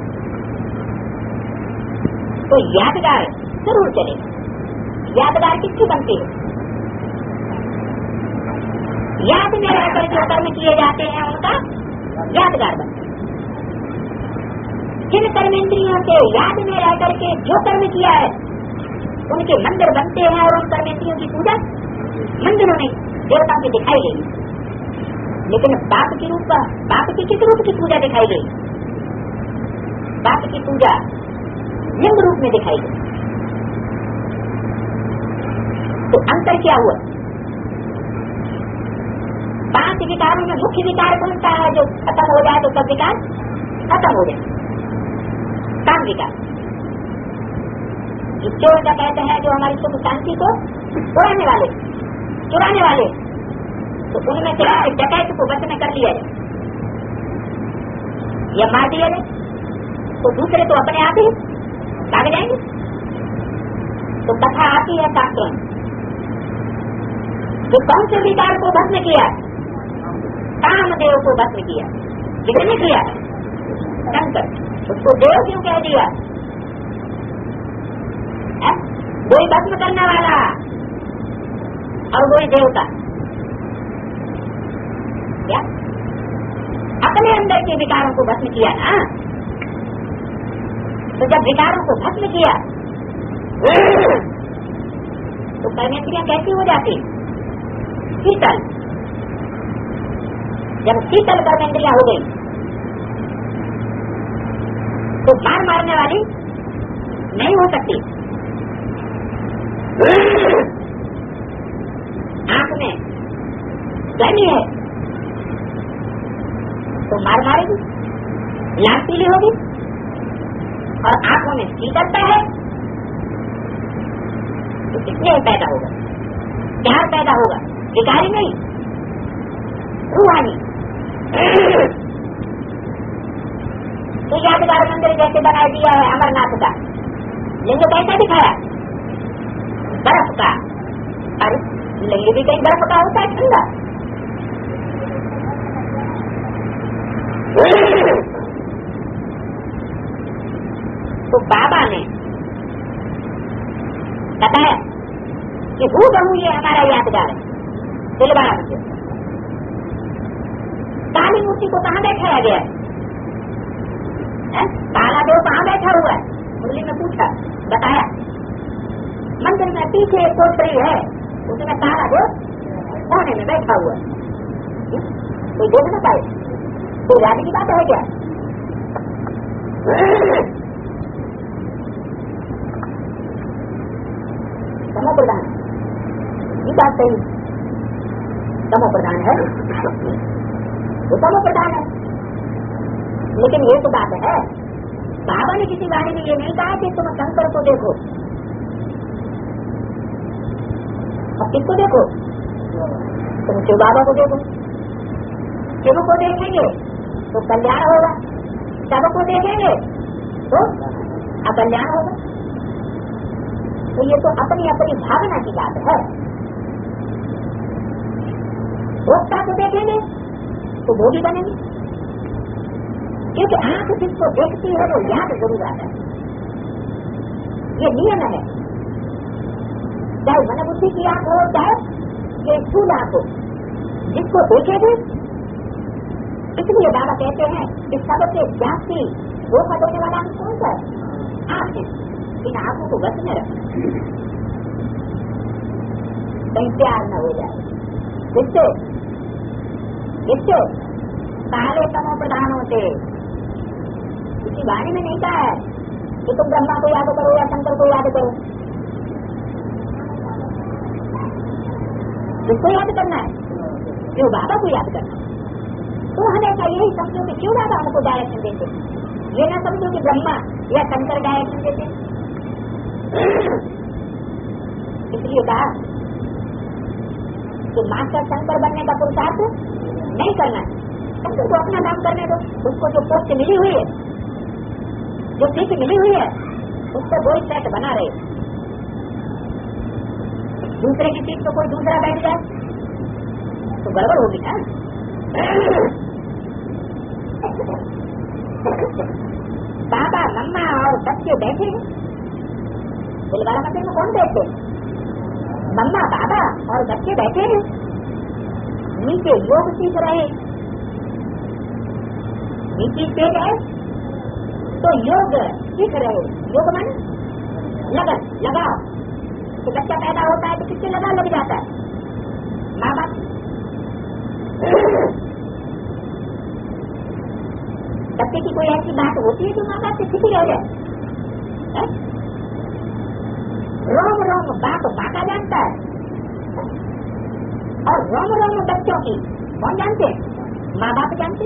तो यादगार जरूर चलेगा। यादगार किसकी बनती है? याद में रहकर जो कर्म किए जाते हैं उनका यादगार बनता है। जिन कर्मेंद्रियों से याद में रह करके जो कर्म किया है उनके मंदिर बनते हैं, और उन कर्मेंद्रियों की पूजा मंदिरों में देवताओं की दिखाई गई। लेकिन बाप की रूप बाप की किस रूप की पूजा दिखाई गई? बाप की पूजा लिंग रूप में दिखाई गई। तो अंतर क्या हुआ? पांच विकारों में मुख्य विकार कौन सा है जो खत्म हो जाए तो सब विकार खत्म हो जाए? काम विकार, जो चोर का कहते हैं, जो हमारी सुख शांति को तोड़ने वाले, चुराने वाले, तो उनमें से डकैत को बच में कर लिया जाए या मार दिया जाए तो दूसरे तो अपने आप ही भाग जाएंगे। तो कथा आती है शास्त्रों में, जो कौन से विकार को भस्म किया? कामदेव को भस्म किया। किसने किया? शंकर। उसको देव क्यों कह दिया? वही भस्म करने वाला और वही देवता। क्या अपने अंदर के विकारों को भस्म किया ना? तो जब विकारों को भस्म किया तो कर्मेंद्रियां कैसी हो जाती? शीतल। जब शीतल कर्मेंद्रियां हो गई तो मार मारने वाली नहीं हो सकती। आंख में गर्मी है तो मार मारेगी, लाल पीली होगी, और आंखों में शीतलता है तो कितने पैदा होगा? प्यार पैदा होगा, विकारी नहीं, रूहानी। तो यादगार मंदिर जैसे बना दिया है अमरनाथ का, लिंग कैसा दिखाया? बर्फ का। अरे लिंग भी कहीं बर्फ का होता है, ठंडा। तो बाबा ने बताया कि हूँ बहू ये हमारा यादगार है दिलवार से। काली मूर्ति को कहाँ बैठाया गया है? काला देव कहाँ बैठा हुआ है? मुरली ने पूछा, बताया मंदिर में पीछे एक कोठरी है, उसमें काला देव कोने में बैठा हुआ है। कोई देख ना पाए? कोई याद की बात है क्या? तमो प्रधान ये बात सही, तमो प्रधान है, वो तमो प्रधान है। लेकिन ये तो बात है, बाबा ने किसी वाणी में ये नहीं कहा कि तुम शंकर को देखो। अब किसको देखो? तुम शिव बाबा को देखो। शिव को देखेंगे तो कल्याण होगा, सबको देखेंगे तो अकल्याण होगा। तो ये तो अपनी अपनी भावना की बात है। भोक्ता को देखेंगे तो भोगी बनेंगे, क्योंकि आंख जिसको देखती है वो याद जरूर आता है। ये नियम है, चाहे मन बुद्धि की आंख हो चाहे ये स्थूल आंख हो, जिसको देखेगी। इसलिए बाबा कहते हैं कि सबसे जास्ती धोखा देने वाला आंख कौन सा है? आंख है। इन आंखों को बस में रखना, कहीं प्यार न हो जाए। इससे इससे काले तमो प्रधानों से किसी वाणी में नहीं कहा है कि तुम ब्रह्मा को याद करो या शंकर को याद करो। किसको याद करना है? शिव बाबा को याद करना है। तो हमेशा यही समझो कि शिव बाबा हमको डायरेक्शन देते, ये ना समझो कि ब्रह्मा या शंकर डायरेक्शन देते। इसलिए कहा कि मास्टर शंकर बनने का पुरुषार्थ नहीं करना, शंकर को अपना काम करने दो। उसको जो पोस्ट मिली हुई है, जो सीख मिली हुई है, उससे कोई सेट बना रहे। दूसरे की सीट तो कोई दूसरा बैठ जाए तो गड़बड़ होगी ना। बाबा मम्मा और बच्चे बैठे, दिलवाड़ा मंदिर में कौन बैठे? मम्मा बाबा और बच्चे बैठे हैं, नीचे योग सीख रहे। नीचे स्टेज है तो योग सीख रहे। योग माने लगन, लगाओ। तो बच्चा पैदा होता है तो किससे लगा लग जाता है? माँ बाप। बच्चे की कोई ऐसी बात होती है जो माँ बाप से छिपी रह जाए। रोम रोम बाप बाका जानता है, और रोम रोम बच्चों की कौन जानते हैं? माँ बाप जानते।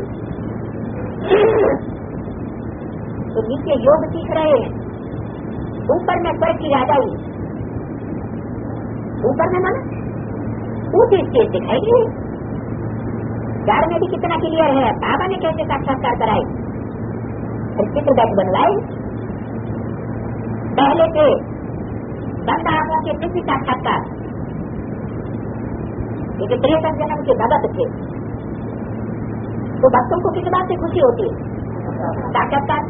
तो नीचे योग सीख रहे हैं, ऊपर में स्वर्ग की राजाई। ऊपर में माना ऊंची स्टेज दिखाई गई। घर में भी कितना क्लियर है, बाबा ने कैसे साक्षात्कार कराई, चित्र बैठ बनवाए। पहले से बंद आंखों के किसी साक्षात्कार, क्योंकि त्रेसठ जन्म के भगत थे, तो भक्तों को किस बात से खुशी होती है? साक्षात्कार।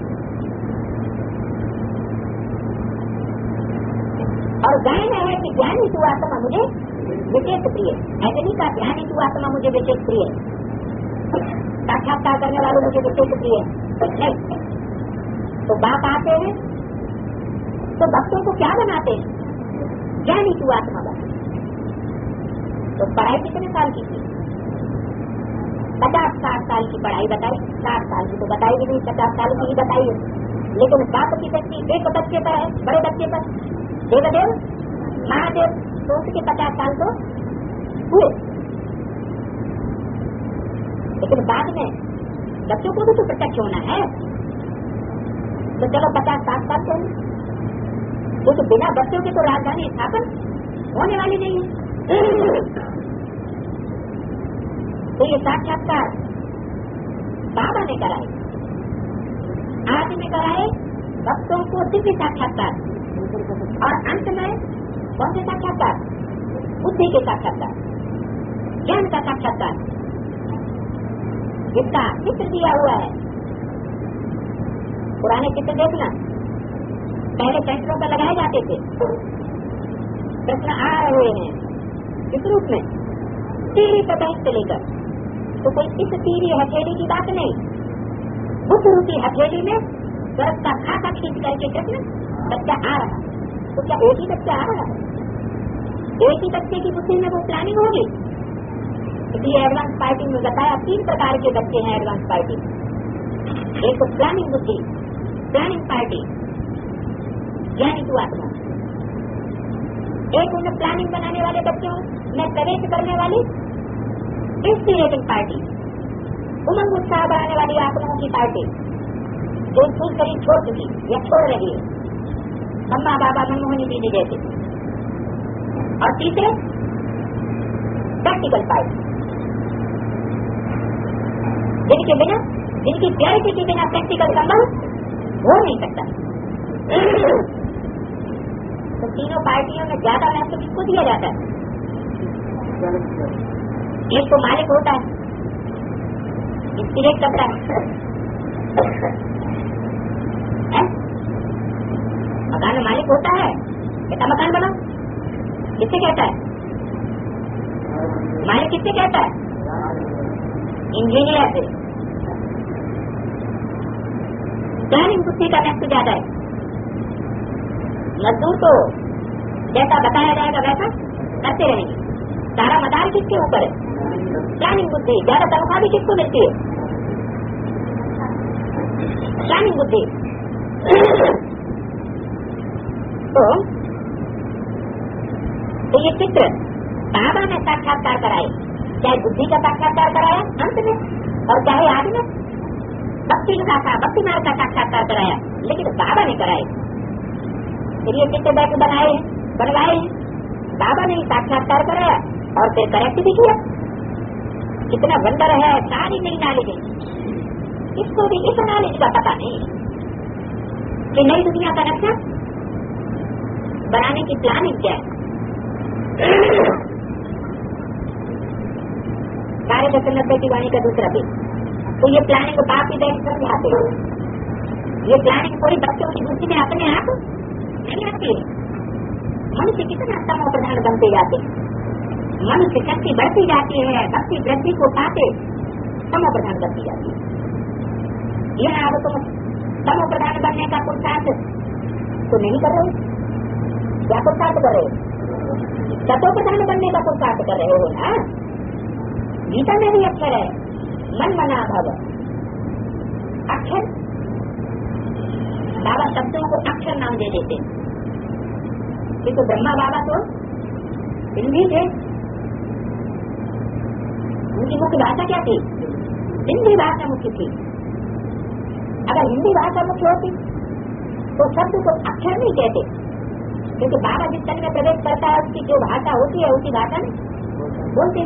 और गायन है कि ज्ञानी तू आत्मा मुझे विशेष प्रिय, ऐसे नहीं कहा ध्यानी तू आत्मा मुझे विशेष प्रिय, साक्षात्कार करने वालों मुझे विशेष प्रिय नहीं। तो बात आते हैं तो भक्तों को क्या बनाते हैं? ज्ञानी तू आत्मा बना। तो पढ़ाई कितने साल की थी? पचास साठ साल की पढ़ाई बताई। साठ साल की तो बताई भी नहीं, पचास साल की ही बताई है। लेकिन बाप की शक्ति एक बच्चे पर है, बड़े बच्चे पर। देवदेव महादेव तो उसके पचास साल तो हुए, लेकिन बाद में बच्चों को भी तो प्रत्यक्ष होना है। तो चलो पचास साठ साल के, क्योंकि बिना बच्चों के तो राजधानी स्थापन होने वाली नहीं है। तो ये साक्षात्कार बाबा ने कराए, आज में कराए भक्तों को दिव्य साक्षात्कार, और अंत में कौन से साक्षात्कार? बुद्धि के साक्षात्कार, ज्ञान का साक्षात्कार, जिसका चित्र दिया हुआ है। पुराने चित्र देखना, पहले सेंटरों पर लगाए जाते थे। प्रश्न आ रहे हैं इस रूप में तीरी प्रदेश से लेकर, तो कोई इस तीरी हथेली की बात नहीं। बुद्ध रूपी हथेली में गर्भ का खाता खींच करके कृष्ण बच्चा आ रहा, तो क्या एक ही बच्चा आ रहा है? एक ही बच्चे की बुद्धि में वो प्लानिंग होगी? इसलिए एडवांस पार्टी में बताया तीन प्रकार के बच्चे हैं एडवांस पार्टी। एक तो प्लानिंग बुद्धि, प्लानिंग पार्टी, ज्ञानी की आत्मा। एक उन्हें प्लानिंग बनाने वाले बच्चों में प्रवेश करने वाली इंस्पिरेटिंग पार्टी, उमंग उत्साह बढ़ाने वाली आत्माओं की पार्टी जो स्कूल शरीर छोड़ चुकी या छोड़ रही है, अम्मा बाबा मनमोहनी दीदी जैसे। और तीसरे प्रैक्टिकल पार्टी, जिनके बिना, जिनकी प्यारिटी के बिना प्रैक्टिकल संभव हो नहीं सकता। तो तीनों पार्टियों में ज्यादा महत्व किसको दिया जाता है? एक तो मालिक होता है, इंस्पिरेट करता है, है? मकान में मालिक होता है, कहता मकान बना, किससे कहता है? मालिक किससे कहता है? इंजीनियर से। प्लानिंग बुद्धि का महत्व ज्यादा है। मजदूर तो जैसा बताया जाएगा वैसा करते रहेंगे, सारा मदार किसके ऊपर है? प्लानिंग बुद्धि। ज्यादा तनख्वाह भी किसको मिलती है? प्लानिंग बुद्धि। तो, तो ये चित्र बाबा ने साक्षात्कार कराए, चाहे बुद्धि का साक्षात्कार कराया अंत में, और चाहे आदि में भक्ति का भक्ति मार्ग का साक्षात्कार कराया, लेकिन बाबा ने कराए। फिर ये चित्र बैठ बनाए बनवाए, बाबा ने साक्षात्कार कराया और फिर करेक्ट भी किया। कितना वंडर है, सारी नई नॉलेज है। इसको भी इस नॉलेज का पता नहीं कि नई दुनिया का नक्शा बनाने की प्लानिंग क्या है। कार्य दर्शन नब्बे की वाणी का दूसरा भी, तो ये प्लानिंग को बाप ही बैठ समझाते हो। ये प्लानिंग कोई बच्चों की बुद्धि में अपने आप नहीं आती है। मनुष्य कितना तमो प्रधान बनते जाते, मनुष्य शक्ति बढ़ती जाती है, भक्ति वृद्धि को पाते तमो प्रधान बनती जाती है। यह अब तुम तमो प्रधान बनने का पुरुषार्थ तो नहीं कर रहे, क्या पुरुषार्थ कर रहे? सतो प्रधान बनने का पुरुषार्थ कर रहे हो ना। गीता में भी अक्षर है, मन मना भव। अक्षर, बाबा शब्दों को अक्षर नाम दे देते। तो ब्रह्मा बाबा तो हिंदी थे, उनकी मुख्य भाषा क्या थी? हिंदी भाषा मुख्य थी। अगर हिंदी भाषा मुख्य होती तो शब्द को अक्षर नहीं कहते, क्योंकि बाबा जिस तन में प्रवेश करता है उसकी जो भाषा होती है उसी भाषा में बोलते।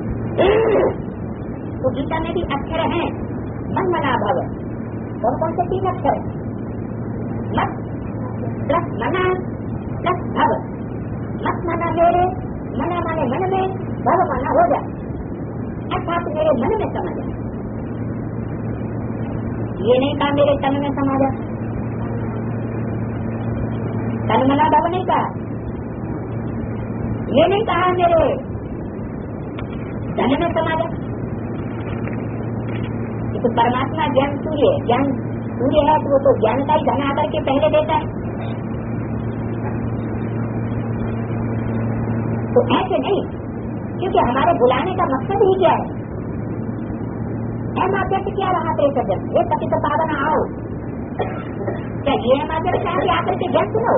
तो गीता में भी अक्षर है, मन मना भव। कौन कौन से तीन अक्षर? मत प्लस मना प्लस भव। मत माना मेरे, मना माने मन में, भव माना हो जा, अर्थात मेरे मन में समा जा। ये नहीं कहा मेरे तन में समा जा, तन मना भव नहीं कहा। ये नहीं कहा मेरे धन में समा जा। तो परमात्मा ज्ञान सूर्य, ज्ञान सूर्य है तो वो तो ज्ञान का ही धन आकर के पहले देता है। तो ऐसे नहीं, क्योंकि हमारे बुलाने का मकसद ही क्या है? माध्यम क्या रहा प्रेषक, ये पति तो पावन आओ, क्या ये माध्यम चाहे आकर के ज्ञान सुनो।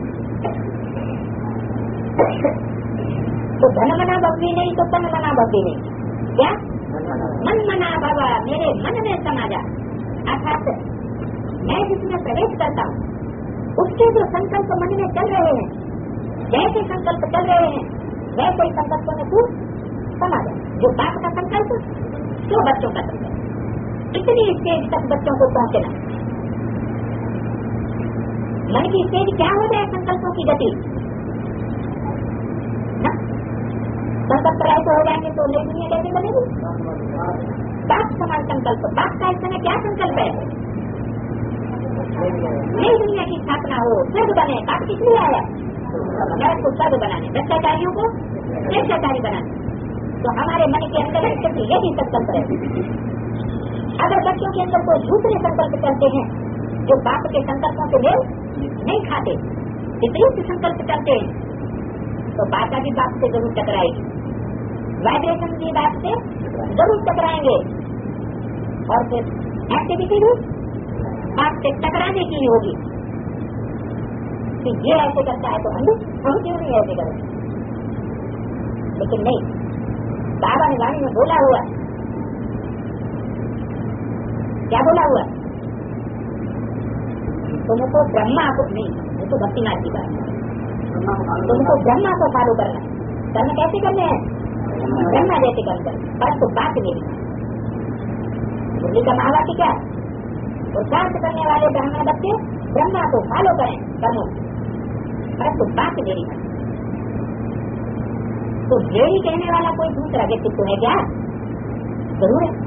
तो धन मना भक्ति नहीं तो तन मना भक्ति नहीं, क्या मन मना बाबा मेरे मन में समा जा। अर्थात मैं जिसमें प्रवेश करता हूँ उसके जो संकल्प मन में चल रहे हैं, जैसे संकल्प चल रहे हैं वैसे ही संकल्पों में तू समा जा। जो बाप का संकल्प, जो बच्चों का संकल्प, इतनी स्टेज तक बच्चों को पहुँचना। मन की स्टेज क्या हो जाए संकल्पों की गति, संकल्प राय तो हो जाएंगे तो नई दुनिया कैसे बनेगी? बाप समान संकल्प। बाप का इस समय क्या संकल्प है? नई दुनिया की स्थापना हो, स्वर्ग बने। पाप किस लिए आया? नरक को स्वर्ग बनाने, भ्रष्टाचारियों को भ्रष्टाचारी बनाने। तो हमारे मन के अंदर सिर्फ यही संकल्प है। अगर बच्चों के अंदर कोई दूसरे संकल्प करते हैं जो बाप के संकल्पों से मेल नहीं खाते, विपरीत संकल्प करते हैं, तो बाता भी बाप से जरूर टकराएगी, वाइब्रेशन की बात से जरूर टकराएंगे, और फिर एक्टिविटी भी बाप से टकराने की होगी कि ये ऐसे करता है तो हम भी हम क्यों नहीं ऐसे करें। लेकिन नहीं, बाबा ने वाणी में बोला हुआ, क्या बोला हुआ? तुमको ब्रह्मा को नहीं, ये तो भक्ति मार्ग की बात है, तुमको ब्रह्मा को फॉलो करना। कर्म कैसे करने हैं? ब्रह्मा जैसे कर्म करना। पर तो बात मेरी मुरली का महावाक्य क्या? पुरुषार्थ करने वाले ब्राह्मण बच्चे ब्रह्मा को फॉलो करें कर्मों, पर तो बात मेरी। तो मेरी कहने वाला कोई दूसरा व्यक्तित्व है क्या? जरूर है।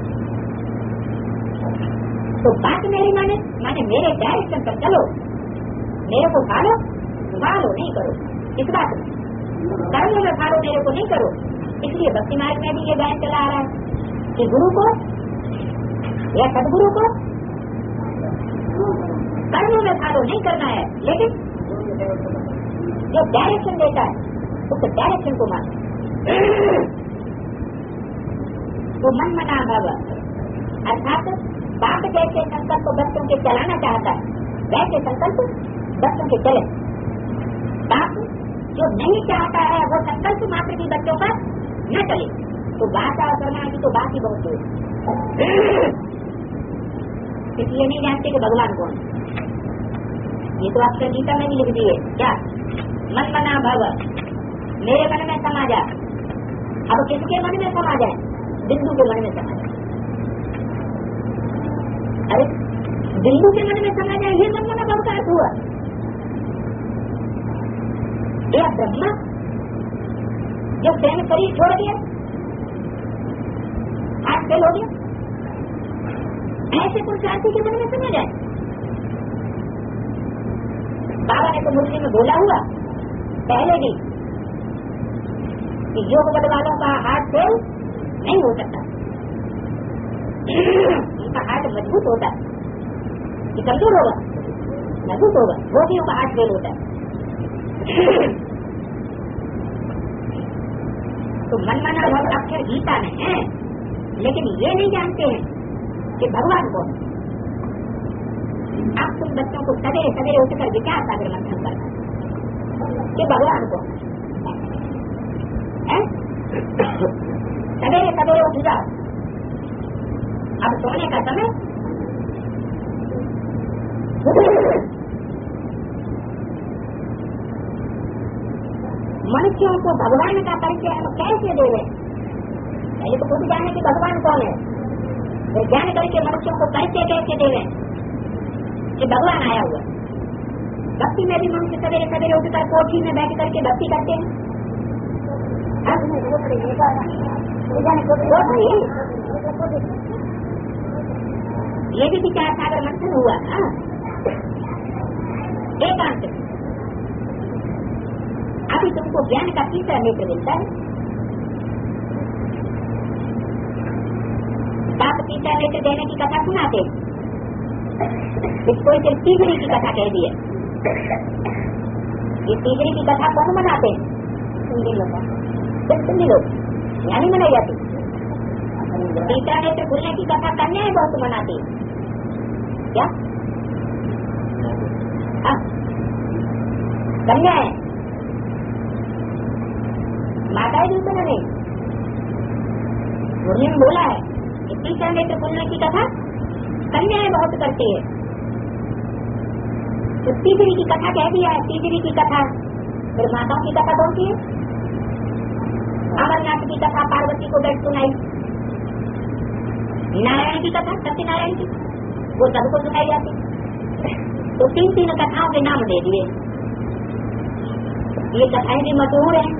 तो बात मेरी माने माने मेरे डायरेक्शन पर चलो, मेरे को फॉलो फॉलो नहीं करो। इस बात में कर्म में फॉलो मेरे को नहीं करो। इसलिए भक्ति मार्ग में भी ये गायन चला आ रहा है कि गुरु को या सदगुरु को कर्म में फॉलो नहीं करना है, लेकिन जो डायरेक्शन देता है उस डायरेक्शन को मानो। तो मन मना भाव, अर्थात बाप जैसे संकल्प बच्चों के चलाना चाहता है, वैसे संकल्प बच्चों के चले। बाप जो नहीं चाहता है वो संकल्प मात्र की बच्चों का न चले, तो बात और करना की तो बात ही बहुत दूर। इसलिए नहीं जानते कि भगवान कौन। ये तो अक्षर गीता में भी लिख दिए, क्या? मन मना भव, मेरे मन में समा जा। अब किसके मन में समा जाए? बिंदु के मन में समा जाए। अरे बिंदु के मन में समा जाए, ये मन मना भव का अर्थ हुआ। यह ब्रह्मा जो स्वयं शरीर छोड़ दिया, हाथ फेल हो गया, ऐसे पुरुषार्थी के मन में समा जाए। बाबा ने तो मुरली में बोला हुआ पहले भी कि योग बल वालों का हाथ फेल नहीं हो सकता, उनका हाथ मजबूत होता है, कि कमजोर होगा, मजबूत होगा, रोगियों का हाथ फेल होता है। तो मन मना भव अक्षर गीता में है, लेकिन ये नहीं जानते हैं कि भगवान कौन। अब तुम बच्चों को सवेरे सवेरे उठकर विचार सागर मंथन करना कि भगवान कौन है। सवेरे सवेरे उठ जाओ, अब सोने का समय। मनुष्यों को भगवान का परिचय हम कैसे दे रहे? पहले तो खुद जाने कि भगवान कौन है, फिर ज्ञान करके मनुष्यों को परिचय कैसे दे रहे कि भगवान आया हुआ। भक्ति में भी मनुष्य सवेरे सवेरे उठकर कोठी में बैठ करके भक्ति करते हैं। ये भी विचार सागर मंथन हुआ ना एकांत। अभी तुमको ज्ञान का तीसरा नेत्र मिलता है। बाप तीसरा नेत्र देने की कथा सुनाते, इसको इसे तीसरी की कथा कह दी है। ये तीसरी की कथा कौन मनाते हैं? सुंदी लोग, सुंदी लोग यानी मनाई जाती। तीसरा नेत्र खुलने की कथा कन्याएं बहुत मनाती है। क्या कन्याएं? माताएं भी तो नहीं। मुरली में बोला है कि तीसरा नेत्र खुलने की कथा कन्याएं बहुत करती है। तो तीसरी की कथा कह दिया है, तीसरी की कथा। फिर माताओं की कथा कौन सी है? अमरनाथ की कथा पार्वती को बैठ सुनाई, नारायण की कथा सत्यनारायण की वो सबको सुनाई जाती। तो तीन तीन कथाओं के नाम दे दिए। ये कथाएं भी मशहूर है,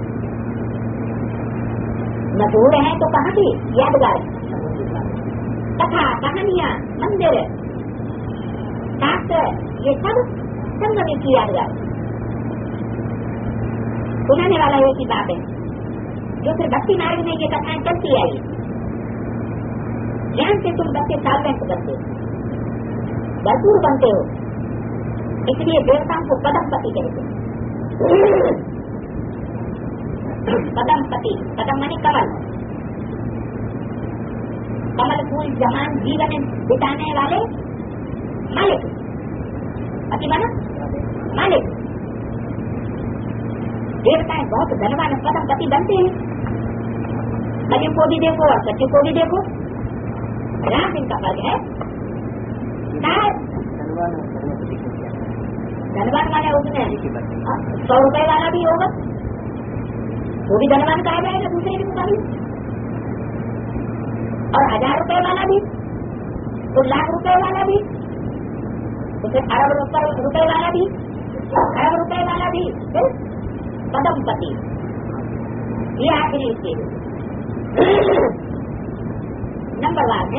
मशहूर है तो कहाँ की यादगार कथा, कहानियाँ, मंदिर, शास्त्र ये सब संगम की यादगार सुनाने वाला एक ही बात है जो फिर भक्ति मार्ग में ये कथाएं चलती आई। ज्ञान से तुम बच्चे साल्वेंट बनते हो, भरपूर बनते हो, इसलिए देवताओं को पदमपति कहते हैं। पदमपति, पदम माने कमल, कमल फूल जमान जीवन बिताने वाले मालिक, पति माना मालिक। देवताएं बहुत धनवान पदमपति बनते हैं। कलियों को भी देखो और सत्य को भी देखो, राम इनका फर्क है। धनवान वाला उसमें सौ रुपए वाला भी होगा, वो भी धनवान कहा जाएगा दूसरे के मुकाबले, और हजार रुपए वाला भी, तो लाख रुपए वाला भी, तो फिर अरब रुपए वाला भी, अरब रुपए वाला भी, फिर पदमपति। ये आखिरी स्टेज नंबर वन है।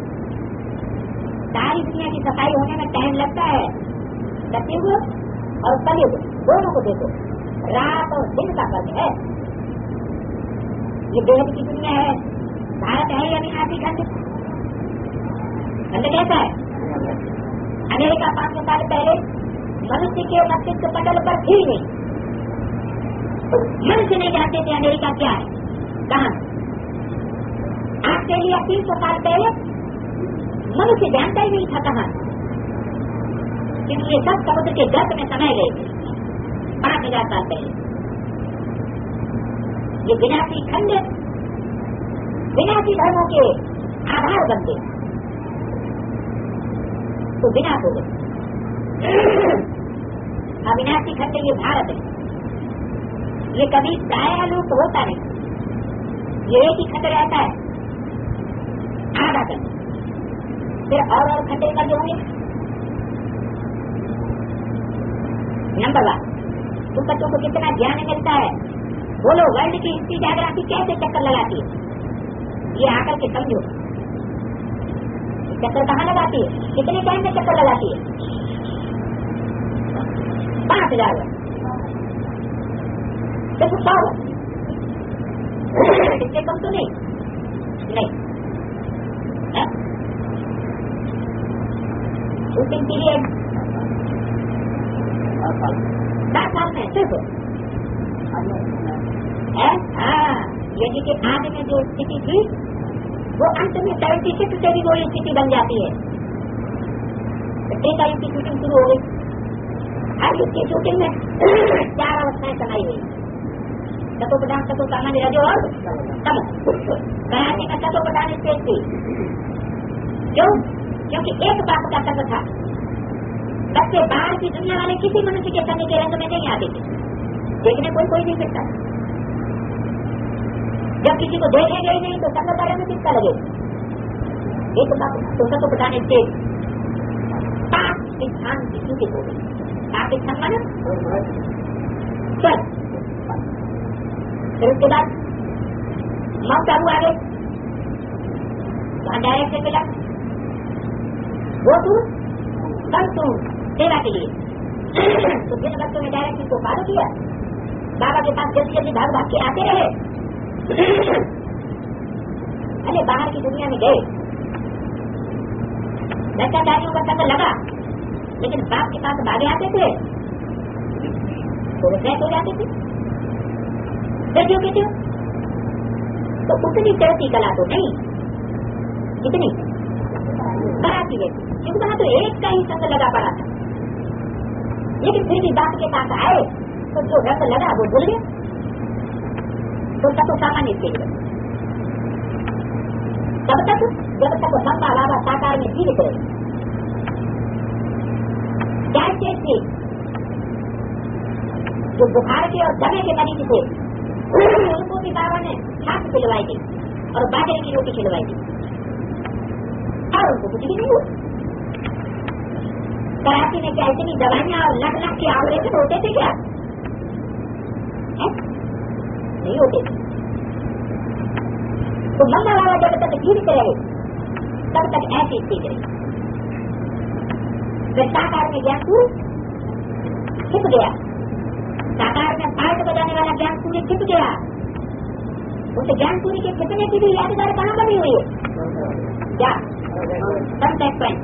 सारी दुनिया की सफाई होने में टाइम लगता है। सतयुग और कलयुग दोनों को देखो, रात और दिन का फर्क है। ये बेहद की दुनिया है। भारत है या विनाशी खंड? खंड कैसा है? अमेरिका पांच सौ साल पहले मनुष्य के मस्तिष्क पटल पर थी नहीं, मनुष्य नहीं जानते थे अमेरिका क्या है, कहाँ। ऑस्ट्रेलिया तीन सौ साल पहले मनुष्य जानता ही नहीं था कहाँ, क्योंकि ये सब समुद्र के गर्त में समय गए थे पांच हजार साल पहले। ये विनाशी खंड विनाशी धर्मों के आधार बनते, तो विनाश हो गए। अविनाशी खंड ये भारत है, ये कभी दयालुप्त होता नहीं, ये एक ही खंड रहता है, आधा खंड, फिर और और खंड का जो होंगे। नंबर वन, तुम बच्चों को कितना ज्ञान मिलता है। बोलो वर्ल्ड की हिस्ट्री जागृति कैसे चक्कर लगाती है, ये आकर के समझो। चक्कर कहाँ लगाती है, कितने टाइम में चक्कर लगाती है? पांच हजार सिर्फ सौ, इससे कम तो नहीं नहीं है? शूटिंग पीरियड सात साल में सिर्फ है। हाँ, यदि कि आगे में जो स्थिति थी वो अंत में सेवेंटी सिक्स से भी वो स्थिति बन जाती है। टेका की शूटिंग शुरू हो गई। हर युग की शूटिंग में चार अवस्थाएं समाई हुई, तत्व प्रधान, तत्व सामान्य, रजो और तम। कराटे का तत्व प्रधान स्टेज थी, क्यों? क्योंकि एक बात का तत्व था, बच्चे बाहर की दुनिया वाले किसी मनुष्य के करने के रंग में नहीं आते थे, देखने कोई कोई नहीं सकता। जब किसी को देखेंगे ही नहीं तो संग बारे में किसका लगे? एक बात तो सबको बताने से पाकिस्तान की शूटिंग हो गई। पाकिस्तान माना चल, फिर उसके बाद माउंट आबू आ गए, वहां डायरेक्ट मिला, वो तू कल तू सेवा के लिए। तो जिन बच्चों ने डायरेक्ट को फॉलो किया, बाबा के पास जल्दी जल्दी भाग भाग के आते रहे। अरे बाहर की दुनिया में गए, भ्रष्टाचारियों का संग लगा, लेकिन बाप के पास भागे आते थे तो वो फ्लैट हो जाते थे। क्यों क्यों क्यों? तो उतनी चढ़ती कला तो नहीं, कितनी कराती है, क्योंकि वहां तो एक का ही संग लगा पड़ा था। लेकिन फिर भी बाप के पास आए तो जो रंग लगा वो भूल गए, तो तब तो सामान्य स्थिति है। तब तक जब तक लंबा बाबा साकार में जीवित रहे, क्या स्टेज थी? जो बुखार के और दमे के मरीज थे उनको भी बाबा ने छाप खिलवाई थी और बाजरे की रोटी खिलवाई थी, और उनको कुछ भी नहीं हुआ। कराची में क्या इतनी दवाइयां और लाख लाख के ऑपरेशन होते थे क्या? नहीं होते। तो लंबा वाला जब तक जीवित रहे तब तक ऐसी स्थिति रही। फिर साकार में ज्ञान सूर्य छिप गया, साकार में पार्ट बजाने वाला ज्ञान सूर्य छिप गया। उस ज्ञान सूर्य के छिपने की भी यादगार कहाँ बनी हुई है? क्या सनसेट पॉइंट।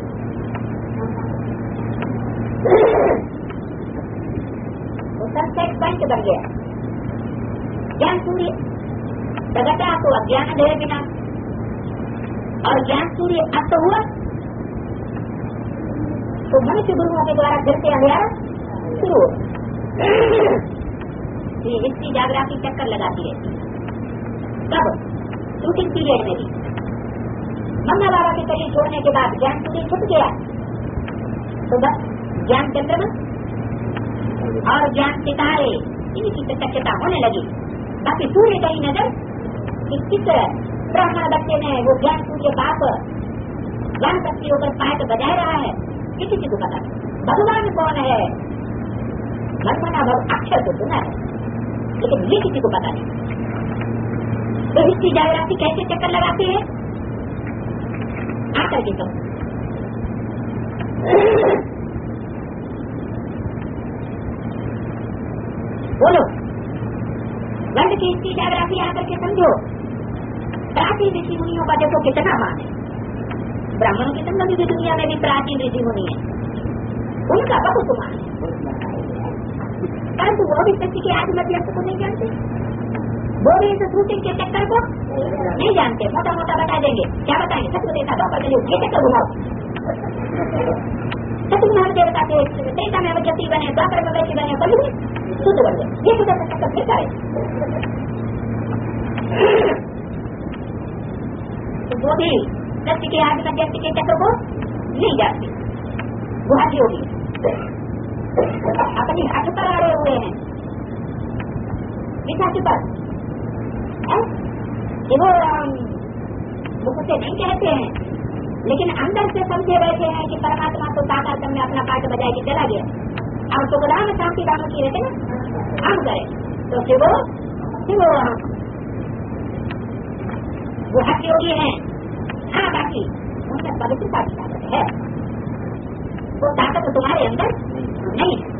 वो सनसेट पॉइंट बन गया। ज्ञान सूर्य प्रगटा तो अज्ञान गए बिना, और ज्ञान सूर्य अस्त हुआ तो मनुष्य गुरुओं के द्वारा फिर से अंधेरा शुरू हो। ये हिस्ट्री जाग्राफी चक्कर लगाती है। तब शूटिंग पीरियड में भी मन्ना बाबा के शरीर छोड़ने के बाद ज्ञान सूर्य छुप गया, तो बस ज्ञान चंद्रमा और ज्ञान सितारे इनकी प्रत्यक्षता होने लगी। बाकी सूर्य का ही नजर कि किस ब्राह्मण बच्चे ने वो ज्ञान सूर्य बाप ज्ञान शक्ति होकर पायक बजाय रहा है, किसी को पता नहीं। भगवान कौन है? मनमना भव अक्षर को सुना है, लेकिन ये किसी को पता नहीं। तो इसकी जागृति कैसे चक्कर लगाती है आकर के समझ। बोलो, वर्ल्ड की इसकी जागृति आकर के समझो। प्राचीन ऋषि मुनियों का देखो कितना मान है। ब्राह्मणों की संबंधी की दुनिया में भी प्राचीन ऋषि मुनि है, उनका बहुत मान है, परंतु वो भी सच्ची के आदि मतलब को नहीं जानते। वो भी इस शूटिंग के चक्कर को नहीं जानते। मोटा मोटा बता देंगे, क्या बताएंगे? सत्य देखा दो पर ये चक्कर घुमाओ। सतुनाथ देवता के त्रेता में जति बने, द्वापर में वैसी बने, कभी शुद्ध बन गए। ये शुद्ध चक्कर फिर करे तो वो भी सत्य के आदि में व्यक्ति के चक्कर को नहीं जानते। गुहाजी होगी अपनी हट पर अड़े हुए हैं, विशाखी पर कि वो मुख से नहीं कहते हैं, लेकिन अंदर से समझे बैठे हैं कि परमात्मा तो साकार में अपना पाठ बजाए के चला गया। और सुखदान शांति दान की रहते ना हम करें तो शिव शिव वो हक योगी है। हाँ, बाकी उनमें पवित्रता की ताकत है, वो ताकत तुम्हारे अंदर नहीं है।